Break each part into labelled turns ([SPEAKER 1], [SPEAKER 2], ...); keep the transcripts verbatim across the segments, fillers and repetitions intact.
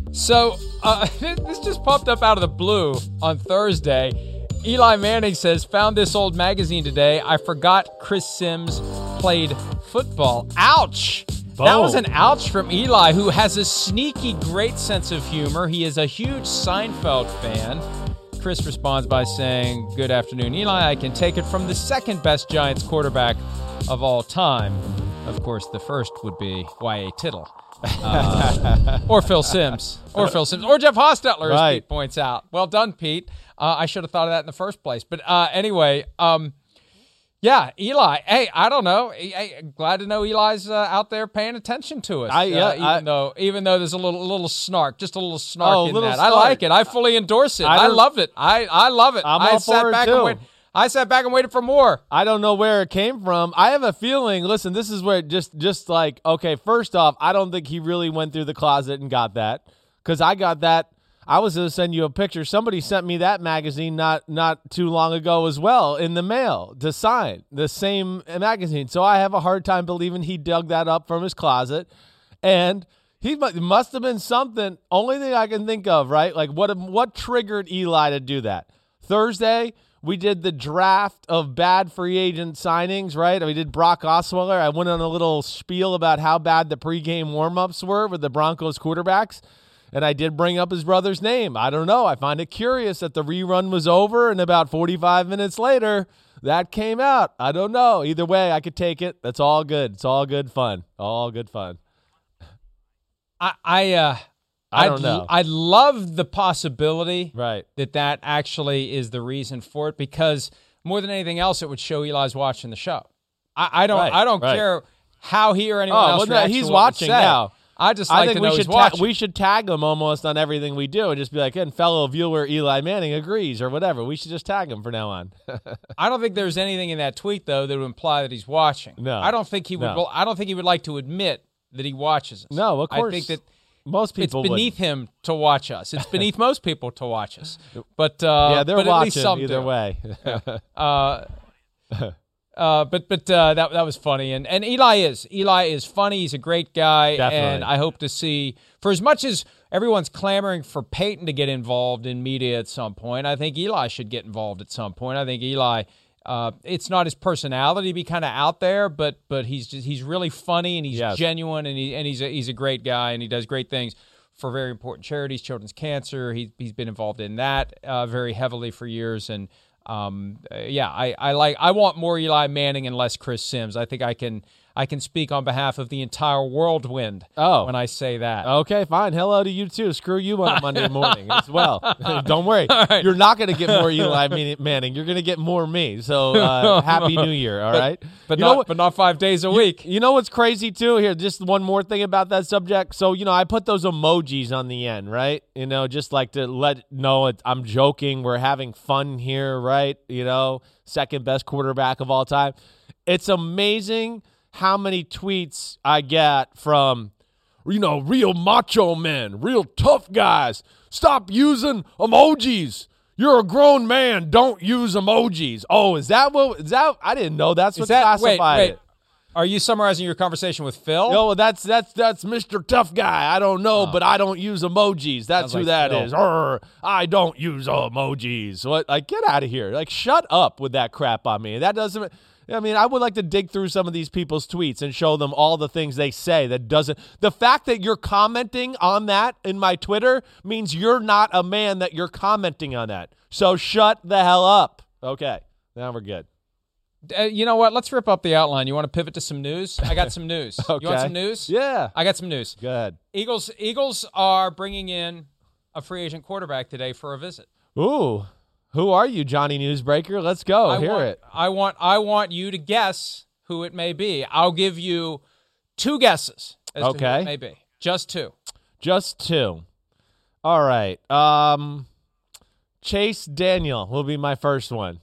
[SPEAKER 1] So uh, this just popped up out of the blue on Thursday. Eli Manning says, found this old magazine today. I forgot Chris Sims played football. Ouch. Boom. That was an ouch from Eli, who has a sneaky great sense of humor. He is a huge Seinfeld fan. Chris responds by saying, good afternoon, Eli. I can take it from the second best Giants quarterback of all time. Of course, the first would be Y A Tittle. Uh, or Phil Simms. Or Phil Simms. Or Jeff Hostetler, as
[SPEAKER 2] right.
[SPEAKER 1] Pete points out. Well done, Pete. Uh, I should have thought of that in the first place. But uh, anyway, um, yeah, Eli. Hey, I don't know. Hey, glad to know Eli's uh, out there paying attention to us.
[SPEAKER 2] I, yeah,
[SPEAKER 1] uh, even
[SPEAKER 2] I,
[SPEAKER 1] though even though there's a little little snark, just a little snark
[SPEAKER 2] oh,
[SPEAKER 1] in
[SPEAKER 2] little
[SPEAKER 1] that.
[SPEAKER 2] snark.
[SPEAKER 1] I like it. I fully endorse it. I, I love it. I, I love it.
[SPEAKER 2] I'm
[SPEAKER 1] I
[SPEAKER 2] all
[SPEAKER 1] sat
[SPEAKER 2] for it
[SPEAKER 1] back
[SPEAKER 2] too.
[SPEAKER 1] and wait. I sat back and waited for more.
[SPEAKER 2] I don't know where it came from. I have a feeling, listen, this is where just just like, okay, first off, I don't think he really went through the closet and got that, because I got that. I was going to send you a picture. Somebody sent me that magazine not not too long ago as well in the mail to sign, the same magazine. So I have a hard time believing he dug that up from his closet. And he must have been something, only thing I can think of, right? Like what what triggered Eli to do that? Thursday, we did the draft of bad free agent signings, right? We did Brock Osweiler. I went on a little spiel about how bad the pregame warm-ups were with the Broncos quarterbacks, and I did bring up his brother's name. I don't know. I find it curious that the rerun was over, and about forty-five minutes later, that came out. I don't know. Either way, I could take it. That's all good. It's all good fun. All good fun.
[SPEAKER 1] I, I, uh,
[SPEAKER 2] I don't
[SPEAKER 1] I'd,
[SPEAKER 2] know.
[SPEAKER 1] I love the possibility
[SPEAKER 2] Right.
[SPEAKER 1] that that actually is the reason for it, because more than anything else, it would show Eli's watching the show. I, I don't.
[SPEAKER 2] Right,
[SPEAKER 1] I don't
[SPEAKER 2] right.
[SPEAKER 1] care how he or anyone
[SPEAKER 2] Oh,
[SPEAKER 1] else
[SPEAKER 2] well, no,
[SPEAKER 1] reacts
[SPEAKER 2] he's
[SPEAKER 1] to what we
[SPEAKER 2] watching
[SPEAKER 1] say.
[SPEAKER 2] now.
[SPEAKER 1] I just
[SPEAKER 2] I
[SPEAKER 1] like
[SPEAKER 2] think
[SPEAKER 1] to
[SPEAKER 2] we
[SPEAKER 1] know
[SPEAKER 2] should
[SPEAKER 1] he's
[SPEAKER 2] ta-
[SPEAKER 1] watching.
[SPEAKER 2] we should tag him almost on everything we do and just be like, and fellow viewer Eli Manning agrees or whatever. We should just tag him from now on.
[SPEAKER 1] I don't think there's anything in that tweet though that would imply that he's watching.
[SPEAKER 2] No.
[SPEAKER 1] I don't think he would.
[SPEAKER 2] No.
[SPEAKER 1] Well, I don't think he would like to admit that he watches us.
[SPEAKER 2] No, of course.
[SPEAKER 1] I think that
[SPEAKER 2] most people
[SPEAKER 1] it's beneath
[SPEAKER 2] wouldn't.
[SPEAKER 1] him to watch us. It's beneath most people to watch us. But uh,
[SPEAKER 2] Yeah, they're
[SPEAKER 1] but at least
[SPEAKER 2] watching
[SPEAKER 1] some
[SPEAKER 2] either
[SPEAKER 1] do.
[SPEAKER 2] way.
[SPEAKER 1] Uh, uh, but but uh, that that was funny, and and Eli is Eli is funny. He's a great guy,
[SPEAKER 2] Definitely.
[SPEAKER 1] and I hope to see, for as much as everyone's clamoring for Peyton to get involved in media at some point, I think Eli should get involved at some point. I think Eli. Uh, it's not his personality to be kind of out there, but but he's just, he's really funny and he's
[SPEAKER 2] Yes.
[SPEAKER 1] genuine and he and he's a, he's a great guy and he does great things for very important charities, children's cancer. He he's been involved in that uh, very heavily for years, and um, uh, yeah, I, I like I want more Eli Manning and less Chris Sims. I think I can I can speak on behalf of the entire whirlwind
[SPEAKER 2] Oh.
[SPEAKER 1] when I say that.
[SPEAKER 2] Okay, fine. Hello to you, too. Screw you on a Monday morning as well. Don't worry.
[SPEAKER 1] right.
[SPEAKER 2] You're not going to get more Eli Manning. You're going to get more me. So uh, happy New Year, all
[SPEAKER 1] but,
[SPEAKER 2] right?
[SPEAKER 1] But
[SPEAKER 2] You
[SPEAKER 1] not
[SPEAKER 2] know what-
[SPEAKER 1] but not five days a week.
[SPEAKER 2] You know what's crazy, too? Here, just one more thing about that subject. So, you know, I put those emojis on the end, right? You know, just like to let know it, I'm joking. We're having fun here, right? You know, second best quarterback of all time. It's amazing how many tweets I get from, you know, real macho men, real tough guys. Stop using emojis. You're a grown man. Don't use emojis. Oh, is that what, is that, I didn't know that's
[SPEAKER 1] Is
[SPEAKER 2] what
[SPEAKER 1] that
[SPEAKER 2] classified
[SPEAKER 1] wait wait?
[SPEAKER 2] it.
[SPEAKER 1] Are you summarizing your conversation with Phil?
[SPEAKER 2] No, that's that's that's Mister Tough Guy. I don't know, but I don't use emojis. That's
[SPEAKER 1] Sounds
[SPEAKER 2] who
[SPEAKER 1] like
[SPEAKER 2] that
[SPEAKER 1] Phil.
[SPEAKER 2] is. Arr, I don't use emojis. What? Like, get out of here. Like, shut up with that crap on me. That doesn't. I mean, I would like to dig through some of these people's tweets and show them all the things they say that doesn't. The fact that you're commenting on that in my Twitter means you're not a man that you're commenting on that. So shut the hell up. Okay, now we're good.
[SPEAKER 1] Uh, you know what? Let's rip up the outline. You want to pivot to some news? I got some news.
[SPEAKER 2] Okay.
[SPEAKER 1] You want some news?
[SPEAKER 2] Yeah.
[SPEAKER 1] I got some news.
[SPEAKER 2] Good.
[SPEAKER 1] Eagles Eagles are bringing in a free agent quarterback today for a visit.
[SPEAKER 2] Ooh. Who are you, Johnny Newsbreaker? Let's go.
[SPEAKER 1] I
[SPEAKER 2] Hear
[SPEAKER 1] want,
[SPEAKER 2] it.
[SPEAKER 1] I want I want you to guess who it may be. I'll give you two guesses as to who
[SPEAKER 2] Okay.
[SPEAKER 1] it may be. Just two.
[SPEAKER 2] Just two. All right. Um, Chase Daniel will be my first one.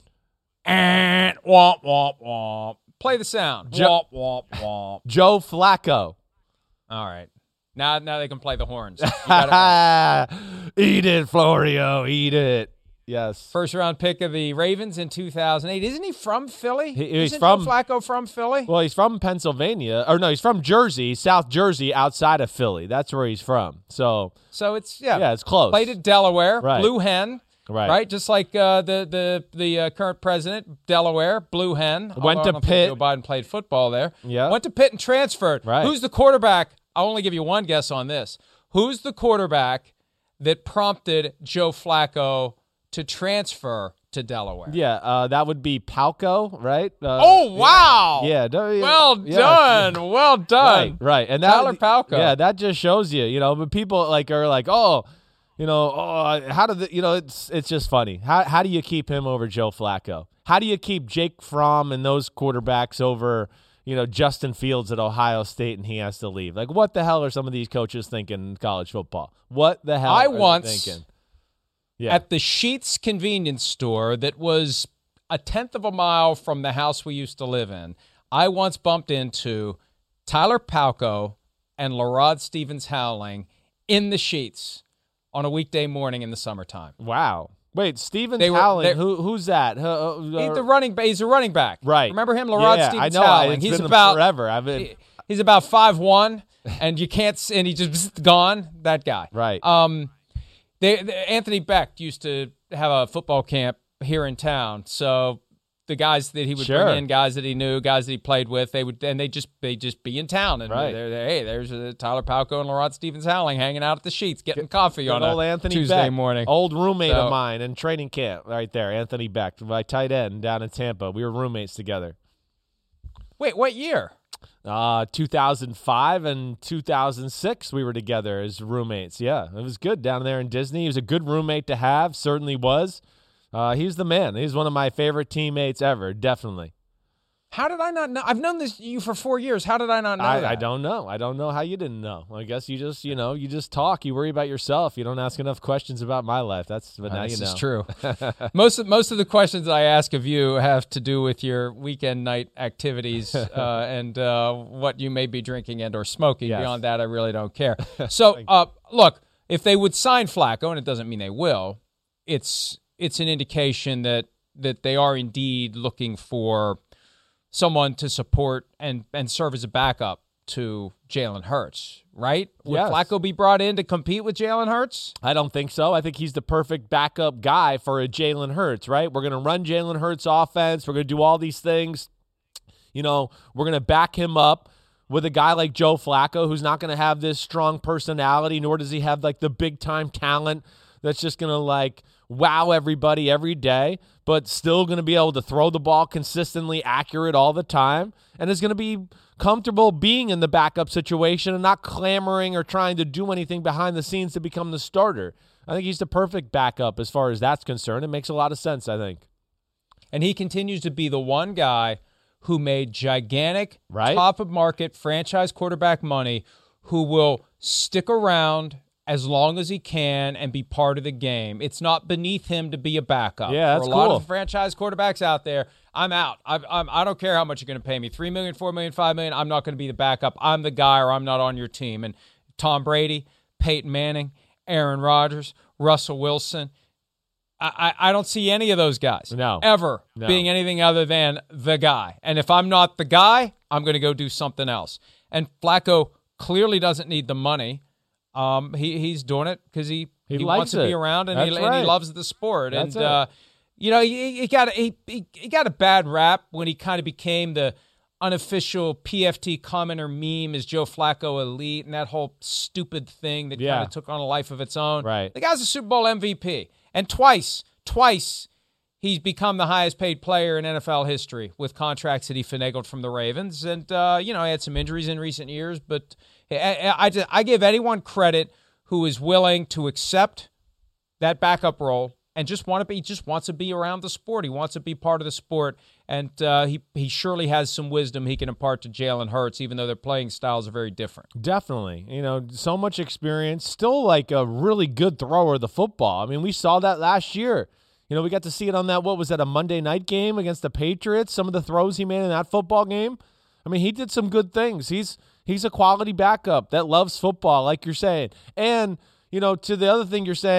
[SPEAKER 1] And womp womp womp. Play the sound.
[SPEAKER 2] Jo-
[SPEAKER 1] womp womp womp.
[SPEAKER 2] Joe Flacco.
[SPEAKER 1] All right. Now now they can play the horns. You got it right.
[SPEAKER 2] Eat it, Florio. Eat it. Yes.
[SPEAKER 1] First round pick of the Ravens in two thousand eight. Isn't he from Philly?
[SPEAKER 2] He, he's
[SPEAKER 1] Isn't
[SPEAKER 2] from
[SPEAKER 1] Joe Flacco from Philly?
[SPEAKER 2] Well, he's from Pennsylvania. Or no, he's from Jersey, South Jersey, outside of Philly. That's where he's from. So,
[SPEAKER 1] so it's, yeah.
[SPEAKER 2] Yeah, it's close.
[SPEAKER 1] Played at Delaware,
[SPEAKER 2] Right.
[SPEAKER 1] Blue Hen.
[SPEAKER 2] Right.
[SPEAKER 1] Right, just like uh, the the the uh, current president, Delaware, Blue Hen.
[SPEAKER 2] Went
[SPEAKER 1] Although
[SPEAKER 2] to
[SPEAKER 1] I don't
[SPEAKER 2] Pitt.
[SPEAKER 1] think Joe Biden played football there.
[SPEAKER 2] Yeah.
[SPEAKER 1] Went to Pitt and transferred.
[SPEAKER 2] Right.
[SPEAKER 1] Who's the quarterback? I'll only give you one guess on this. Who's the quarterback that prompted Joe Flacco to transfer to Delaware?
[SPEAKER 2] Yeah, uh, that would be Palco, right? Uh,
[SPEAKER 1] Oh, wow.
[SPEAKER 2] Yeah. no, yeah,
[SPEAKER 1] Well
[SPEAKER 2] yeah.
[SPEAKER 1] done. Well done.
[SPEAKER 2] Right, right. And that,
[SPEAKER 1] Tyler Palco.
[SPEAKER 2] Yeah, that just shows you, you know, but people like are like, oh, you know, oh, how did the, you know, it's it's just funny. How how do you keep him over Joe Flacco? How do you keep Jake Fromm and those quarterbacks over, you know, Justin Fields at Ohio State and he has to leave? Like, what the hell are some of these coaches thinking in college football? What the hell
[SPEAKER 1] I
[SPEAKER 2] are they
[SPEAKER 1] once,
[SPEAKER 2] thinking? Yeah.
[SPEAKER 1] at the Sheetz convenience store that was a tenth of a mile from the house we used to live in, I once bumped into Tyler Palco and LaRod Stevens Howling in the Sheetz on a weekday morning in the summertime.
[SPEAKER 2] Wow. Wait, Stevens
[SPEAKER 1] They were-
[SPEAKER 2] Howling,
[SPEAKER 1] they-
[SPEAKER 2] who who's that? Uh, uh,
[SPEAKER 1] He's the running. He's a running back,
[SPEAKER 2] Right.
[SPEAKER 1] Remember him, LaRod
[SPEAKER 2] yeah,
[SPEAKER 1] Stevens
[SPEAKER 2] I know.
[SPEAKER 1] Howling.
[SPEAKER 2] It's
[SPEAKER 1] He's
[SPEAKER 2] been
[SPEAKER 1] about
[SPEAKER 2] forever. I've been
[SPEAKER 1] he's about five one, and you can't. s- And he just gone. That guy,
[SPEAKER 2] right.
[SPEAKER 1] Um, they, they Anthony Beck used to have a football camp here in town, so the guys that he would
[SPEAKER 2] Sure.
[SPEAKER 1] bring in, guys that he knew, guys that he played with, they would and they just they just be in town, and
[SPEAKER 2] Right.
[SPEAKER 1] they're, they're, hey, there's uh, Tyler Palco and LaRod Stevens Howling hanging out at the Sheets, getting coffee on
[SPEAKER 2] Good
[SPEAKER 1] a
[SPEAKER 2] old Anthony
[SPEAKER 1] Tuesday
[SPEAKER 2] Beck,
[SPEAKER 1] morning.
[SPEAKER 2] old roommate
[SPEAKER 1] So-
[SPEAKER 2] of mine in training camp, right there. Anthony Beck, my tight end down in Tampa. We were roommates together.
[SPEAKER 1] Wait, what year?
[SPEAKER 2] Uh, two thousand five and two thousand six, we were together as roommates. Yeah, it was good down there in Disney. He was a good roommate to have, certainly was. Uh, he's the man. He's one of my favorite teammates ever, definitely.
[SPEAKER 1] How did I not know? I've known this you for four years. How did I not know
[SPEAKER 2] I,
[SPEAKER 1] that?
[SPEAKER 2] I don't know. I don't know how you didn't know. I guess you just, you know, you just talk. You worry about yourself. You don't ask enough questions about my life. That's, but
[SPEAKER 1] Uh,
[SPEAKER 2] now
[SPEAKER 1] this
[SPEAKER 2] you know.
[SPEAKER 1] is true. most of most of the questions I ask of you have to do with your weekend night activities uh, and uh, what you may be drinking and or smoking.
[SPEAKER 2] Yes.
[SPEAKER 1] Beyond that, I really don't care. So, uh, look, if they would sign Flacco, and it doesn't mean they will, it's it's an indication that that they are indeed looking for someone to support and, and serve as a backup to Jalen Hurts, right? Would
[SPEAKER 2] Yes.
[SPEAKER 1] Flacco be brought in to compete with Jalen Hurts?
[SPEAKER 2] I don't think so. I think he's the perfect backup guy for a Jalen Hurts, right? We're going to run Jalen Hurts offense. We're going to do all these things. You know, we're going to back him up with a guy like Joe Flacco, who's not going to have this strong personality, nor does he have like the big time talent that's just going to like wow everybody every day, but still going to be able to throw the ball consistently accurate all the time, and is going to be comfortable being in the backup situation and not clamoring or trying to do anything behind the scenes to become the starter. I think he's the perfect backup as far as that's concerned. It makes a lot of sense, I think.
[SPEAKER 1] And he continues to be the one guy who made gigantic,
[SPEAKER 2] Right.
[SPEAKER 1] top-of-market franchise quarterback money who will stick around as long as he can and be part of the game. It's not beneath him to be a backup.
[SPEAKER 2] Yeah, that's
[SPEAKER 1] For a lot
[SPEAKER 2] cool.
[SPEAKER 1] of franchise quarterbacks out there, I'm out. I, I'm, I don't care how much you're going to pay me, three million dollars, four million dollars, five million dollars, I'm not going to be the backup. I'm the guy or I'm not on your team. And Tom Brady, Peyton Manning, Aaron Rodgers, Russell Wilson, I, I, I don't see any of those guys
[SPEAKER 2] No.
[SPEAKER 1] ever
[SPEAKER 2] No.
[SPEAKER 1] being anything other than the guy. And if I'm not the guy, I'm going to go do something else. And Flacco clearly doesn't need the money. Um, he he's doing it because he,
[SPEAKER 2] He
[SPEAKER 1] he,
[SPEAKER 2] likes
[SPEAKER 1] wants to
[SPEAKER 2] it.
[SPEAKER 1] be around and, he,
[SPEAKER 2] That's
[SPEAKER 1] and he
[SPEAKER 2] right.
[SPEAKER 1] loves the sport.
[SPEAKER 2] That's
[SPEAKER 1] and
[SPEAKER 2] it.
[SPEAKER 1] uh, you know, he, he got a, he, he he got a bad rap when he kind of became the unofficial P F T commenter meme as Joe Flacco elite and that whole stupid thing that
[SPEAKER 2] Yeah.
[SPEAKER 1] kind of took on a life of its own.
[SPEAKER 2] Right.
[SPEAKER 1] The guy's a Super Bowl M V P, and twice, twice. He's become the highest paid player in N F L history with contracts that he finagled from the Ravens. And, uh, you know, he had some injuries in recent years, but I, I, just, I give anyone credit who is willing to accept that backup role and just want to be, just wants to be around the sport. He wants to be part of the sport. And uh, he, he surely has some wisdom he can impart to Jalen Hurts, even though their playing styles are very different.
[SPEAKER 2] Definitely. You know, so much experience, still like a really good thrower of the football. I mean, we saw that last year. You know, we got to see it on that, what was that, a Monday night game against the Patriots, some of the throws he made in that football game. I mean, he did some good things. He's he's a quality backup that loves football, like you're saying. And, you know, to the other thing you're saying,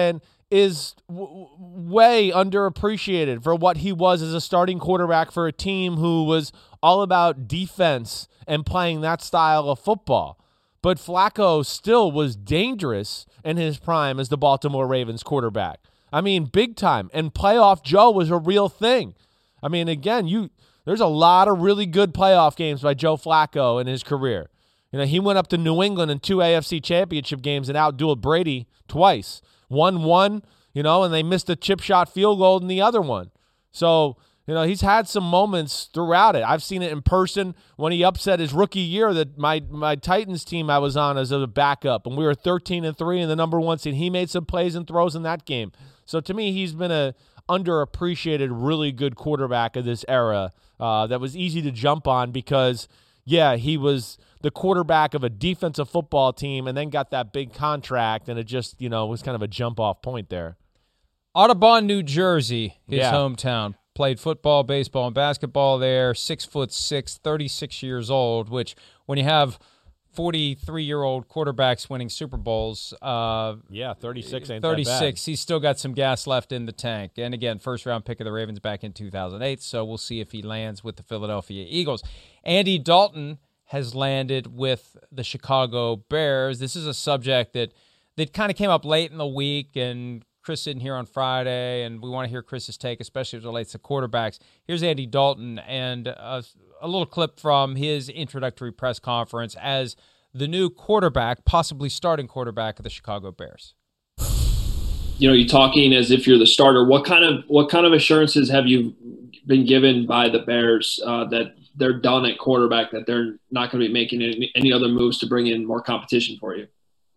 [SPEAKER 2] is w- way underappreciated for what he was as a starting quarterback for a team who was all about defense and playing that style of football. But Flacco still was dangerous in his prime as the Baltimore Ravens quarterback. I mean, big time. And playoff Joe was a real thing. I mean, again, you there's a lot of really good playoff games by Joe Flacco in his career. You know, he went up to New England in two A F C championship games and outdueled Brady twice. One one, you know, and they missed a chip shot field goal in the other one. So, you know, he's had some moments throughout it. I've seen it in person when he upset his rookie year that my my Titans team I was on as a backup, and we were thirteen and three in the number one seed. He made some plays and throws in that game. So to me, he's been a underappreciated, really good quarterback of this era uh, that was easy to jump on because, yeah, he was the quarterback of a defensive football team and then got that big contract, and it just, you know, was kind of a jump-off point there.
[SPEAKER 1] Audubon, New Jersey, his
[SPEAKER 2] yeah.
[SPEAKER 1] hometown. Played football, baseball, and basketball there. Six foot six, thirty-six years old, which when you have forty-three-year-old quarterbacks winning Super Bowls, uh,
[SPEAKER 2] yeah, thirty-six ain't
[SPEAKER 1] thirty-six,
[SPEAKER 2] that bad.
[SPEAKER 1] He's still got some gas left in the tank. And again, first-round pick of the Ravens back in two thousand eight, so we'll see if he lands with the Philadelphia Eagles. Andy Dalton has landed with the Chicago Bears. This is a subject that, that kind of came up late in the week, and Chris sitting here on Friday, and we want to hear Chris's take, especially as it relates to quarterbacks. Here's Andy Dalton and a, a little clip from his introductory press conference as the new quarterback, possibly starting quarterback of the Chicago Bears.
[SPEAKER 3] You know, you're talking as if you're the starter. What kind of what kind of assurances have you been given by the Bears uh, that they're done at quarterback, that they're not going to be making any, any other moves to bring in more competition for you?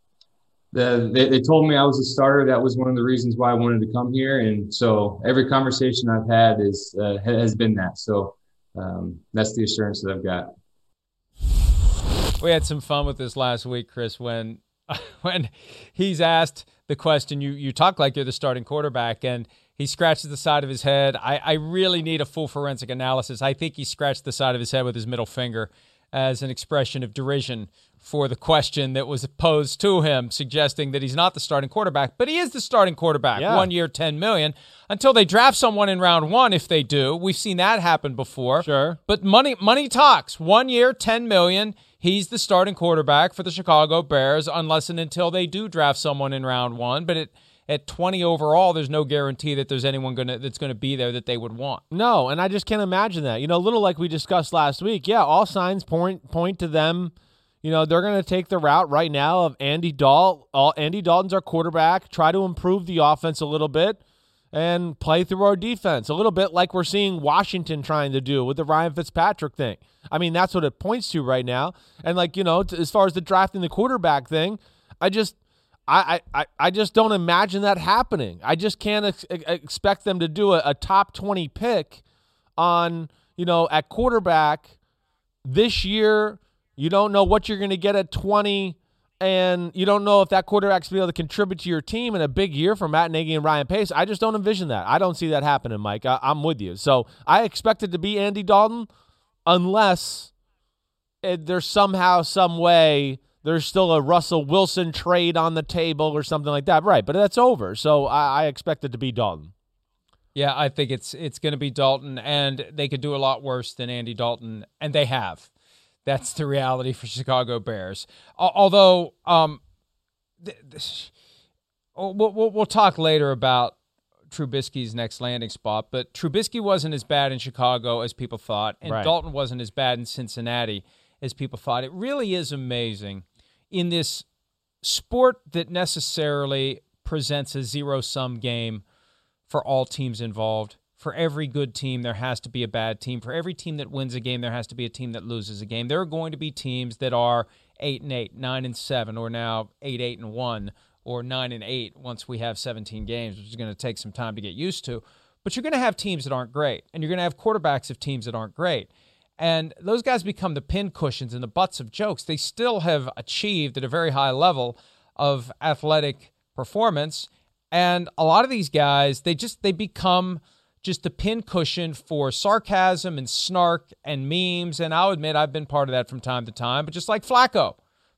[SPEAKER 4] The, they, they told me I was a starter. That was one of the reasons why I wanted to come here. And so every conversation I've had is uh, has been that. So um, that's the assurance that I've got.
[SPEAKER 1] We had some fun with this last week, Chris, when when he's asked the question, you you talk like you're the starting quarterback, and he scratches the side of his head. I, I really need a full forensic analysis. I think he scratched the side of his head with his middle finger as an expression of derision for the question that was posed to him, suggesting that he's not the starting quarterback, but he is the starting quarterback.
[SPEAKER 2] Yeah.
[SPEAKER 1] One year, ten million dollars, until they draft someone in round one. If they do, we've seen that happen before.
[SPEAKER 2] Sure.
[SPEAKER 1] But money, money talks. One year, ten million dollars. He's the starting quarterback for the Chicago Bears, unless and until they do draft someone in round one. But it. At twenty overall, there's no guarantee that there's anyone gonna that's going to be there that they would want.
[SPEAKER 2] No, and I just can't imagine that. You know, a little like we discussed last week. Yeah, all signs point point to them. You know, they're going to take the route right now of Andy Dalton. All Andy Dalton's our quarterback. Try to improve the offense a little bit and play through our defense a little bit, like we're seeing Washington trying to do with the Ryan Fitzpatrick thing. I mean, that's what it points to right now. And like you know, t- as far as the drafting the quarterback thing, I just. I, I, I just don't imagine that happening. I just can't ex- expect them to do a, a top twenty pick on, you know, at quarterback this year. You don't know what you're going to get at twenty, and you don't know if that quarterback's going to be able to contribute to your team in a big year for Matt Nagy and Ryan Pace. I just don't envision that. I don't see that happening, Mike. I, I'm with you. So I expect it to be Andy Dalton unless it, there's somehow, some way – there's still a Russell Wilson trade on the table or something like that. Right, but that's over. So I, I expect it to be Dalton.
[SPEAKER 1] Yeah, I think it's it's going to be Dalton, and they could do a lot worse than Andy Dalton, and they have. That's the reality for Chicago Bears. Although, um, th- th- we'll, we'll, we'll talk later about Trubisky's next landing spot, but Trubisky wasn't as bad in Chicago as people thought, and
[SPEAKER 2] Right.
[SPEAKER 1] Dalton wasn't as bad in Cincinnati as people thought. It really is amazing in this sport that necessarily presents a zero-sum game for all teams involved. For every good team, there has to be a bad team. For every team that wins a game, there has to be a team that loses a game. There are going to be teams that are eight and eight, nine and seven, or now eight, eight and one, or nine and eight once we have seventeen games, which is going to take some time to get used to. But you're going to have teams that aren't great, and you're going to have quarterbacks of teams that aren't great. And those guys become the pin cushions and the butts of jokes. They still have achieved at a very high level of athletic performance. And a lot of these guys, they just they become just the pin cushion for sarcasm and snark and memes. And I'll admit I've been part of that from time to time. But just like Flacco.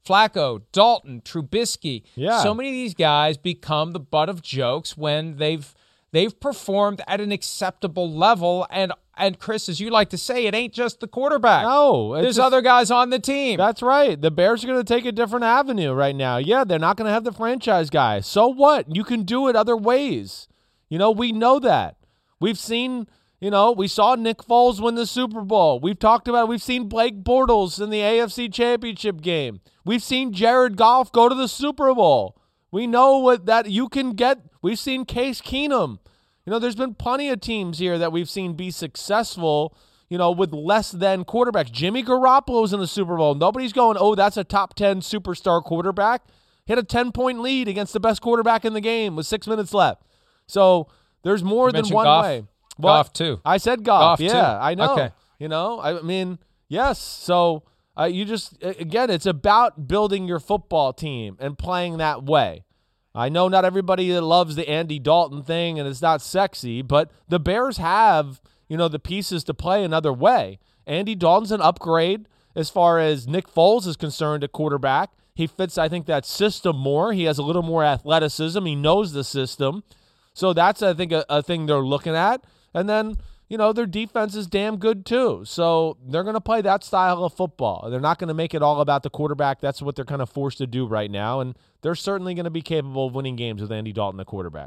[SPEAKER 1] Flacco, Dalton, Trubisky.
[SPEAKER 2] Yeah.
[SPEAKER 1] So many of these guys become the butt of jokes when they've they've performed at an acceptable level. And and Chris, as you like to say, it ain't just the quarterback.
[SPEAKER 2] No.
[SPEAKER 1] There's
[SPEAKER 2] a,
[SPEAKER 1] other guys on the team.
[SPEAKER 2] That's right. The Bears are going to take a different avenue right now. Yeah, they're not going to have the franchise guy. So what? You can do it other ways. You know, we know that. We've seen, you know, we saw Nick Foles win the Super Bowl. We've talked about, we've seen Blake Bortles in the A F C Championship game. We've seen Jared Goff go to the Super Bowl. We know what that you can get. We've seen Case Keenum. You know, there's been plenty of teams here that we've seen be successful, you know, with less than quarterbacks. Jimmy Garoppolo's in the Super Bowl. Nobody's going, oh, that's a top ten superstar quarterback. Hit a ten-point lead against the best quarterback in the game with six minutes left. So there's more
[SPEAKER 1] You
[SPEAKER 2] than
[SPEAKER 1] mentioned
[SPEAKER 2] one
[SPEAKER 1] Goff.
[SPEAKER 2] way.
[SPEAKER 1] Goff, too.
[SPEAKER 2] I said Goff.
[SPEAKER 1] Goff,
[SPEAKER 2] yeah,
[SPEAKER 1] too.
[SPEAKER 2] I know.
[SPEAKER 1] Okay.
[SPEAKER 2] You know, I mean, yes. So uh, you just, again, it's about building your football team and playing that way. I know not everybody loves the Andy Dalton thing and it's not sexy, but the Bears have, you know, the pieces to play another way. Andy Dalton's an upgrade as far as Nick Foles is concerned at quarterback. He fits, I think, that system more. He has a little more athleticism. He knows the system. So that's, I think, a, a thing they're looking at. And then, you know, their defense is damn good too. So they're going to play that style of football. They're not going to make it all about the quarterback. That's what they're kind of forced to do right now. And they're certainly going to be capable of winning games with Andy Dalton, the quarterback.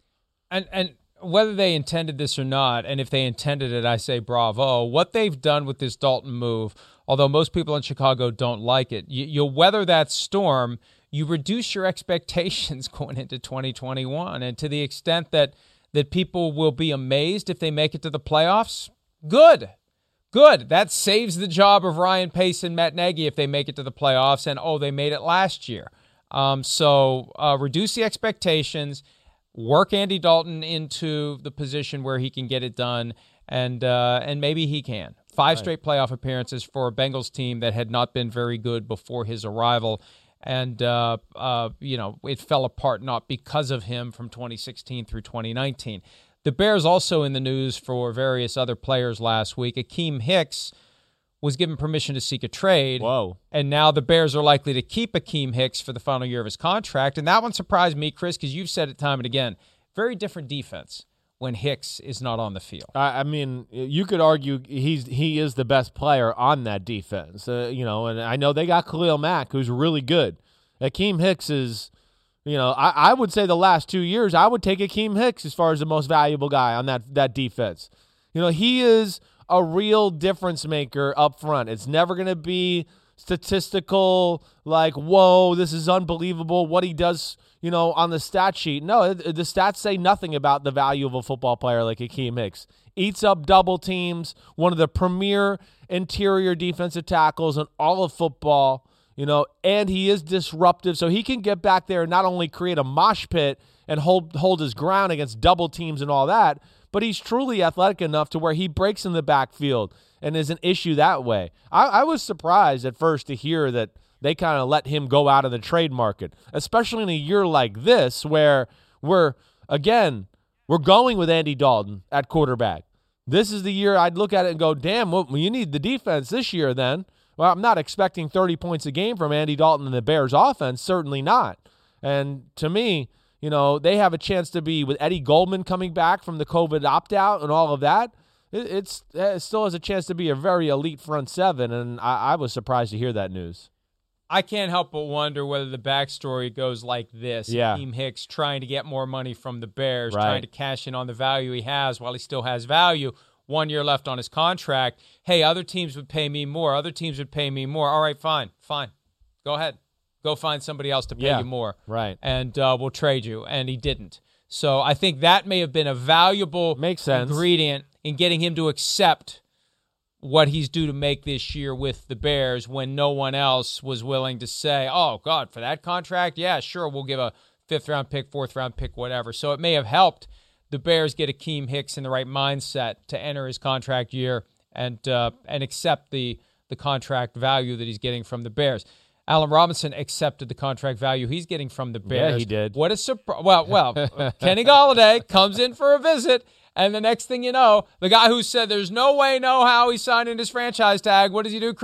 [SPEAKER 1] And and whether they intended this or not, and if they intended it, I say bravo. What they've done with this Dalton move, although most people in Chicago don't like it, you, you'll weather that storm. You reduce your expectations going into twenty twenty-one. And to the extent that that people will be amazed if they make it to the playoffs, good. Good. That saves the job of Ryan Pace and Matt Nagy if they make it to the playoffs and, oh, they made it last year. Um, so uh, reduce the expectations, work Andy Dalton into the position where he can get it done, and uh, and maybe he can. Five
[SPEAKER 2] Right.
[SPEAKER 1] straight playoff appearances for a Bengals team that had not been very good before his arrival. And, uh, uh, you know, it fell apart not because of him from twenty sixteen through twenty nineteen. The Bears also in the news for various other players last week. Akeem Hicks was given permission to seek a trade.
[SPEAKER 2] Whoa.
[SPEAKER 1] And now the Bears are likely to keep Akeem Hicks for the final year of his contract. And that one surprised me, Chris, because you've said it time and again. Very different defense when Hicks is not on the field.
[SPEAKER 2] I I mean, you could argue he's he is the best player on that defense, uh, you know. And I know they got Khalil Mack, who's really good. Akeem Hicks is, you know, I, I would say the last two years I would take Akeem Hicks as far as the most valuable guy on that that defense. You know, he is a real difference maker up front. It's never going to be statistical, like, whoa, this is unbelievable what he does, you know, on the stat sheet. No, the stats say nothing about the value of a football player like Akeem Hicks. Eats up double teams, one of the premier interior defensive tackles in all of football, you know, and he is disruptive, so he can get back there and not only create a mosh pit and hold hold his ground against double teams and all that, but he's truly athletic enough to where he breaks in the backfield and is an issue that way. I, I was surprised at first to hear that they kind of let him go out of the trade market, especially in a year like this where we're, again, we're going with Andy Dalton at quarterback. This is the year I'd look at it and go, damn, well, you need the defense this year then. Well, I'm not expecting thirty points a game from Andy Dalton and the Bears offense, certainly not. And to me, you know, they have a chance to be with Eddie Goldman coming back from the COVID opt-out and all of that. It, it's, it still has a chance to be a very elite front seven, and I, I was surprised to hear that news.
[SPEAKER 1] I can't help but wonder whether the backstory goes like this.
[SPEAKER 2] Yeah.
[SPEAKER 1] Akeem Hicks trying to get more money from the Bears,
[SPEAKER 2] Right.
[SPEAKER 1] trying to cash in on the value he has while he still has value. One year left on his contract. Hey, other teams would pay me more. Other teams would pay me more. All right, fine, fine. Go ahead. Go find somebody else to pay
[SPEAKER 2] Yeah,
[SPEAKER 1] you more.
[SPEAKER 2] right.
[SPEAKER 1] And uh, we'll trade you. And he didn't. So I think that may have been a valuable
[SPEAKER 2] Makes sense.
[SPEAKER 1] ingredient in getting him to accept what he's due to make this year with the Bears when no one else was willing to say, oh, God, for that contract, yeah, sure, we'll give a fifth-round pick, fourth-round pick, whatever. So it may have helped the Bears get Akeem Hicks in the right mindset to enter his contract year and uh, and accept the, the contract value that he's getting from the Bears. Allen Robinson accepted the contract value he's getting from the Bears.
[SPEAKER 2] Yeah, he did.
[SPEAKER 1] What a surprise. Well, well, Kenny Golladay comes in for a visit, and the next thing you know, the guy who said there's no way, no how he's signing his franchise tag, what does he do, Chris?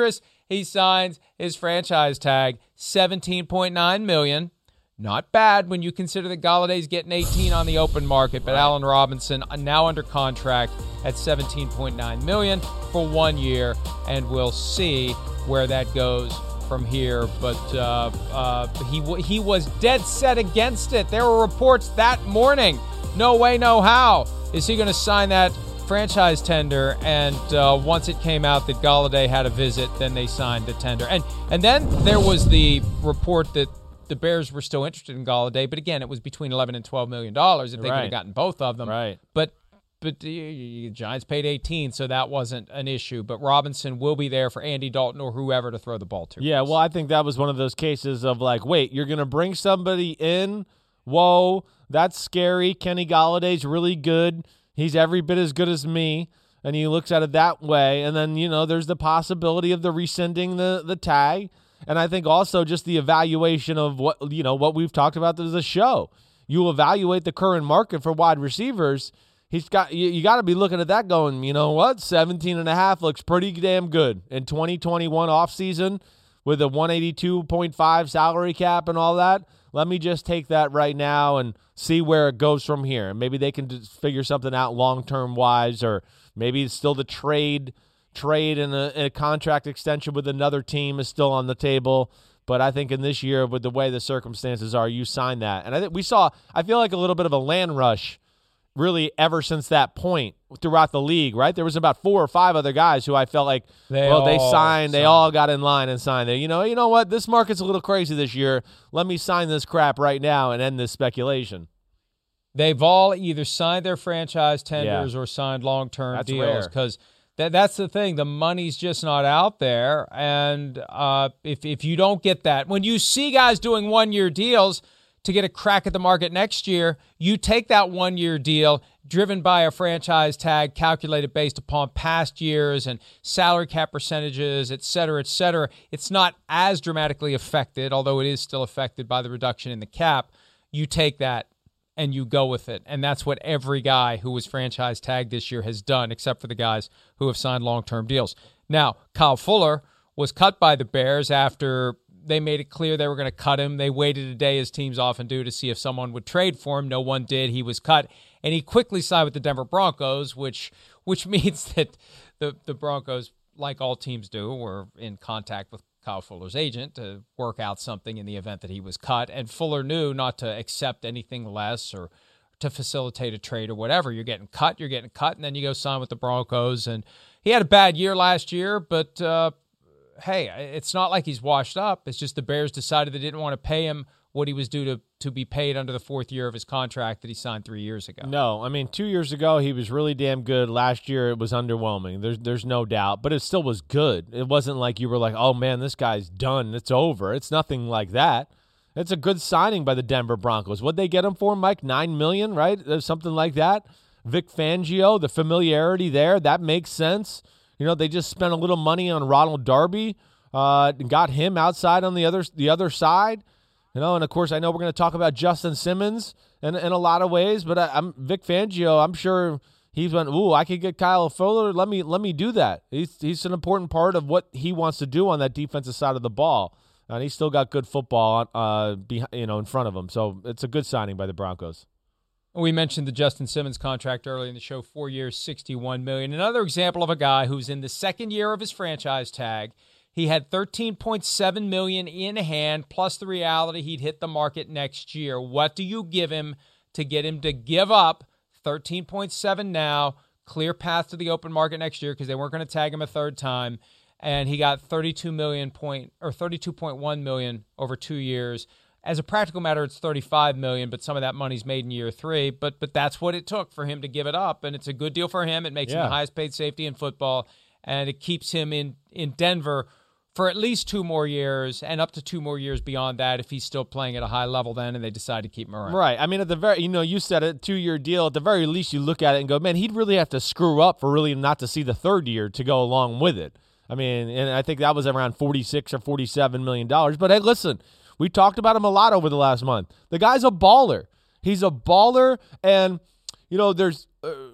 [SPEAKER 1] he signs his franchise tag, seventeen point nine million dollars. Not bad when you consider that Galladay's getting eighteen on the open market, but right. Allen Robinson now under contract at seventeen point nine million dollars for one year, and we'll see where that goes from here. But uh, uh, he he was dead set against it. There were reports that morning. No way, no how is he going to sign that franchise tender. And uh, once it came out that Galladay had a visit, then they signed the tender. And and then there was the report that the Bears were still interested in Galladay, but again, it was between eleven and twelve million dollars if they
[SPEAKER 2] right.
[SPEAKER 1] could have gotten both of them.
[SPEAKER 2] Right.
[SPEAKER 1] But but the Giants paid eighteen, so that wasn't an issue. But Robinson will be there for Andy Dalton or whoever to throw the ball to.
[SPEAKER 2] Yeah, well, I think that was one of those cases of like, wait, you're going to bring somebody in? Whoa, that's scary. Kenny Galladay's really good. He's every bit as good as me. And he looks at it that way. And then, you know, there's the possibility of the rescinding the, the tag. And I think also just the evaluation of what, you know, what we've talked about as a show. You evaluate the current market for wide receivers. He's got, you, you got to be looking at that going, you know what, seventeen and a half looks pretty damn good in twenty twenty-one offseason with a one eighty-two point five salary cap and all that. Let me just take that right now and see where it goes from here. Maybe they can just figure something out long-term wise, or maybe it's still the trade trade and a, a contract extension with another team is still on the table. But I think in this year, with the way the circumstances are, you sign that. And I think we saw, I feel like a little bit of a land rush really ever since that point throughout the league, right? There was about four or five other guys who I felt like,
[SPEAKER 1] they
[SPEAKER 2] well, they signed,
[SPEAKER 1] signed,
[SPEAKER 2] they all got in line and signed. They, you know, you know what? This market's a little crazy this year. Let me sign this crap right now and end this speculation.
[SPEAKER 1] They've all either signed their franchise tenders
[SPEAKER 2] Yeah.
[SPEAKER 1] or signed long-term
[SPEAKER 2] That's
[SPEAKER 1] deals
[SPEAKER 2] rare.
[SPEAKER 1] because that, that's the thing. The money's just not out there. And uh, if, if you don't get that, when you see guys doing one-year deals to get a crack at the market next year, you take that one-year deal driven by a franchise tag calculated based upon past years and salary cap percentages, et cetera, et cetera. It's not as dramatically affected, although it is still affected by the reduction in the cap. You take that and you go with it. And that's what every guy who was franchise tagged this year has done, except for the guys who have signed long-term deals. Now, Kyle Fuller was cut by the Bears after they made it clear they were going to cut him. They waited a day, as teams often do, to see if someone would trade for him. No one did. He was cut, and he quickly signed with the Denver Broncos, which which means that the, the Broncos, like all teams do, were in contact with Kyle Fuller's agent to work out something in the event that he was cut. And Fuller knew not to accept anything less or to facilitate a trade or whatever. You're getting cut, you're getting cut, and then you go sign with the Broncos. And he had a bad year last year, but uh, hey, it's not like he's washed up. It's just the Bears decided they didn't want to pay him what he was due to, to be paid under the fourth year of his contract that he signed three years ago.
[SPEAKER 2] No, I mean, two years ago, he was really damn good. Last year, it was underwhelming. There's there's no doubt, but it still was good. It wasn't like you were like, oh, man, this guy's done. It's over. It's nothing like that. It's a good signing by the Denver Broncos. What'd they get him for, Mike? Nine million dollars, right? There's something like that. Vic Fangio, the familiarity there, that makes sense. You know, they just spent a little money on Ronald Darby, uh, and got him outside on the other the other side. You know, and of course, I know we're going to talk about Justin Simmons in, in a lot of ways, but I, I'm Vic Fangio. I'm sure he's went, ooh, I could get Kyle Fuller. Let me let me do that. He's he's an important part of what he wants to do on that defensive side of the ball, and he's still got good football, uh, behind, you know, in front of him. So it's a good signing by the Broncos.
[SPEAKER 1] We mentioned the Justin Simmons contract earlier in the show, four years, sixty-one million dollars. Another example of a guy who's in the second year of his franchise tag. He had thirteen point seven million dollars in hand, plus the reality he'd hit the market next year. What do you give him to get him to give up thirteen point seven now, clear path to the open market next year because they weren't going to tag him a third time, and he got thirty-two million point or thirty-two point one million dollars over two years. As a practical matter, it's thirty-five million dollars, but some of that money's made in year three. But but that's what it took for him to give it up, and it's a good deal for him. It makes
[SPEAKER 2] Yeah.
[SPEAKER 1] him the highest paid safety in football, and it keeps him in, in Denver for at least two more years and up to two more years beyond that if he's still playing at a high level then and they decide to keep him around.
[SPEAKER 2] Right. I mean, at the very, you know, you said it, two-year deal. At the very least, you look at it and go, man, he'd really have to screw up for really not to see the third year to go along with it. I mean, and I think that was around forty-six or forty-seven million dollars. But hey, listen, we talked about him a lot over the last month. The guy's a baller. He's a baller, and, you know, there's uh,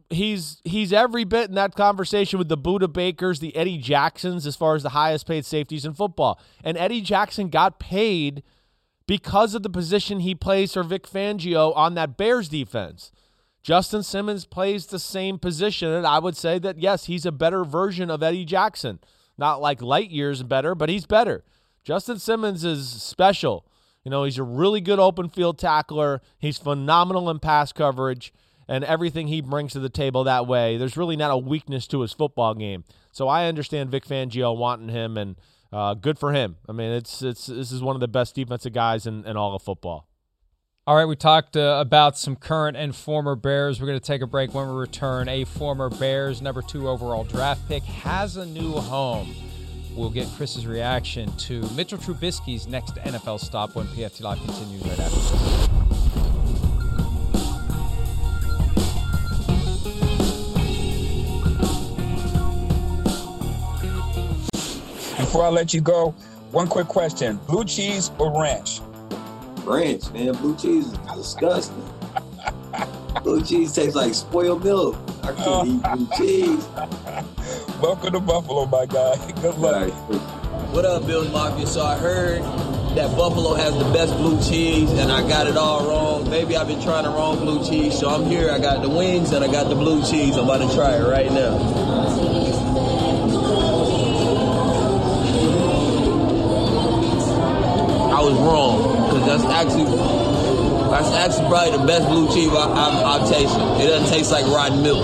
[SPEAKER 2] he's he's every bit in that conversation with the Buda Bakers, the Eddie Jacksons, as far as the highest paid safeties in football. And Eddie Jackson got paid because of the position he plays for Vic Fangio on that Bears defense. Justin Simmons plays the same position, and I would say that, yes, he's a better version of Eddie Jackson. Not like light years better, but he's better. Justin Simmons is special. You know, he's a really good open field tackler. He's phenomenal in pass coverage, and everything he brings to the table that way. There's really not a weakness to his football game. So I understand Vic Fangio wanting him, and uh, good for him. I mean, it's it's this is one of the best defensive guys in, in all of football.
[SPEAKER 1] All right, we talked uh, about some current and former Bears. We're going to take a break. When we return, a former Bears number two overall draft pick has a new home. We'll get Chris's reaction to Mitchell Trubisky's next N F L stop when P F T Live continues right after this.
[SPEAKER 5] Before I let you go, one quick question. Blue cheese or ranch?
[SPEAKER 6] Ranch, man. Blue cheese is disgusting. Blue cheese tastes like spoiled milk. I can't eat blue cheese.
[SPEAKER 5] Welcome to Buffalo, my guy. Good luck.
[SPEAKER 6] What up, Bills Mafia? So I heard that Buffalo has the best blue cheese, and I got it all wrong. Maybe I've been trying the wrong blue cheese, so I'm here. I got the wings, and I got the blue cheese. I'm about to try it right now. I was wrong, because that's actually that's actually probably the best blue cheese I, I've, I've tasted. It doesn't taste like rotten milk.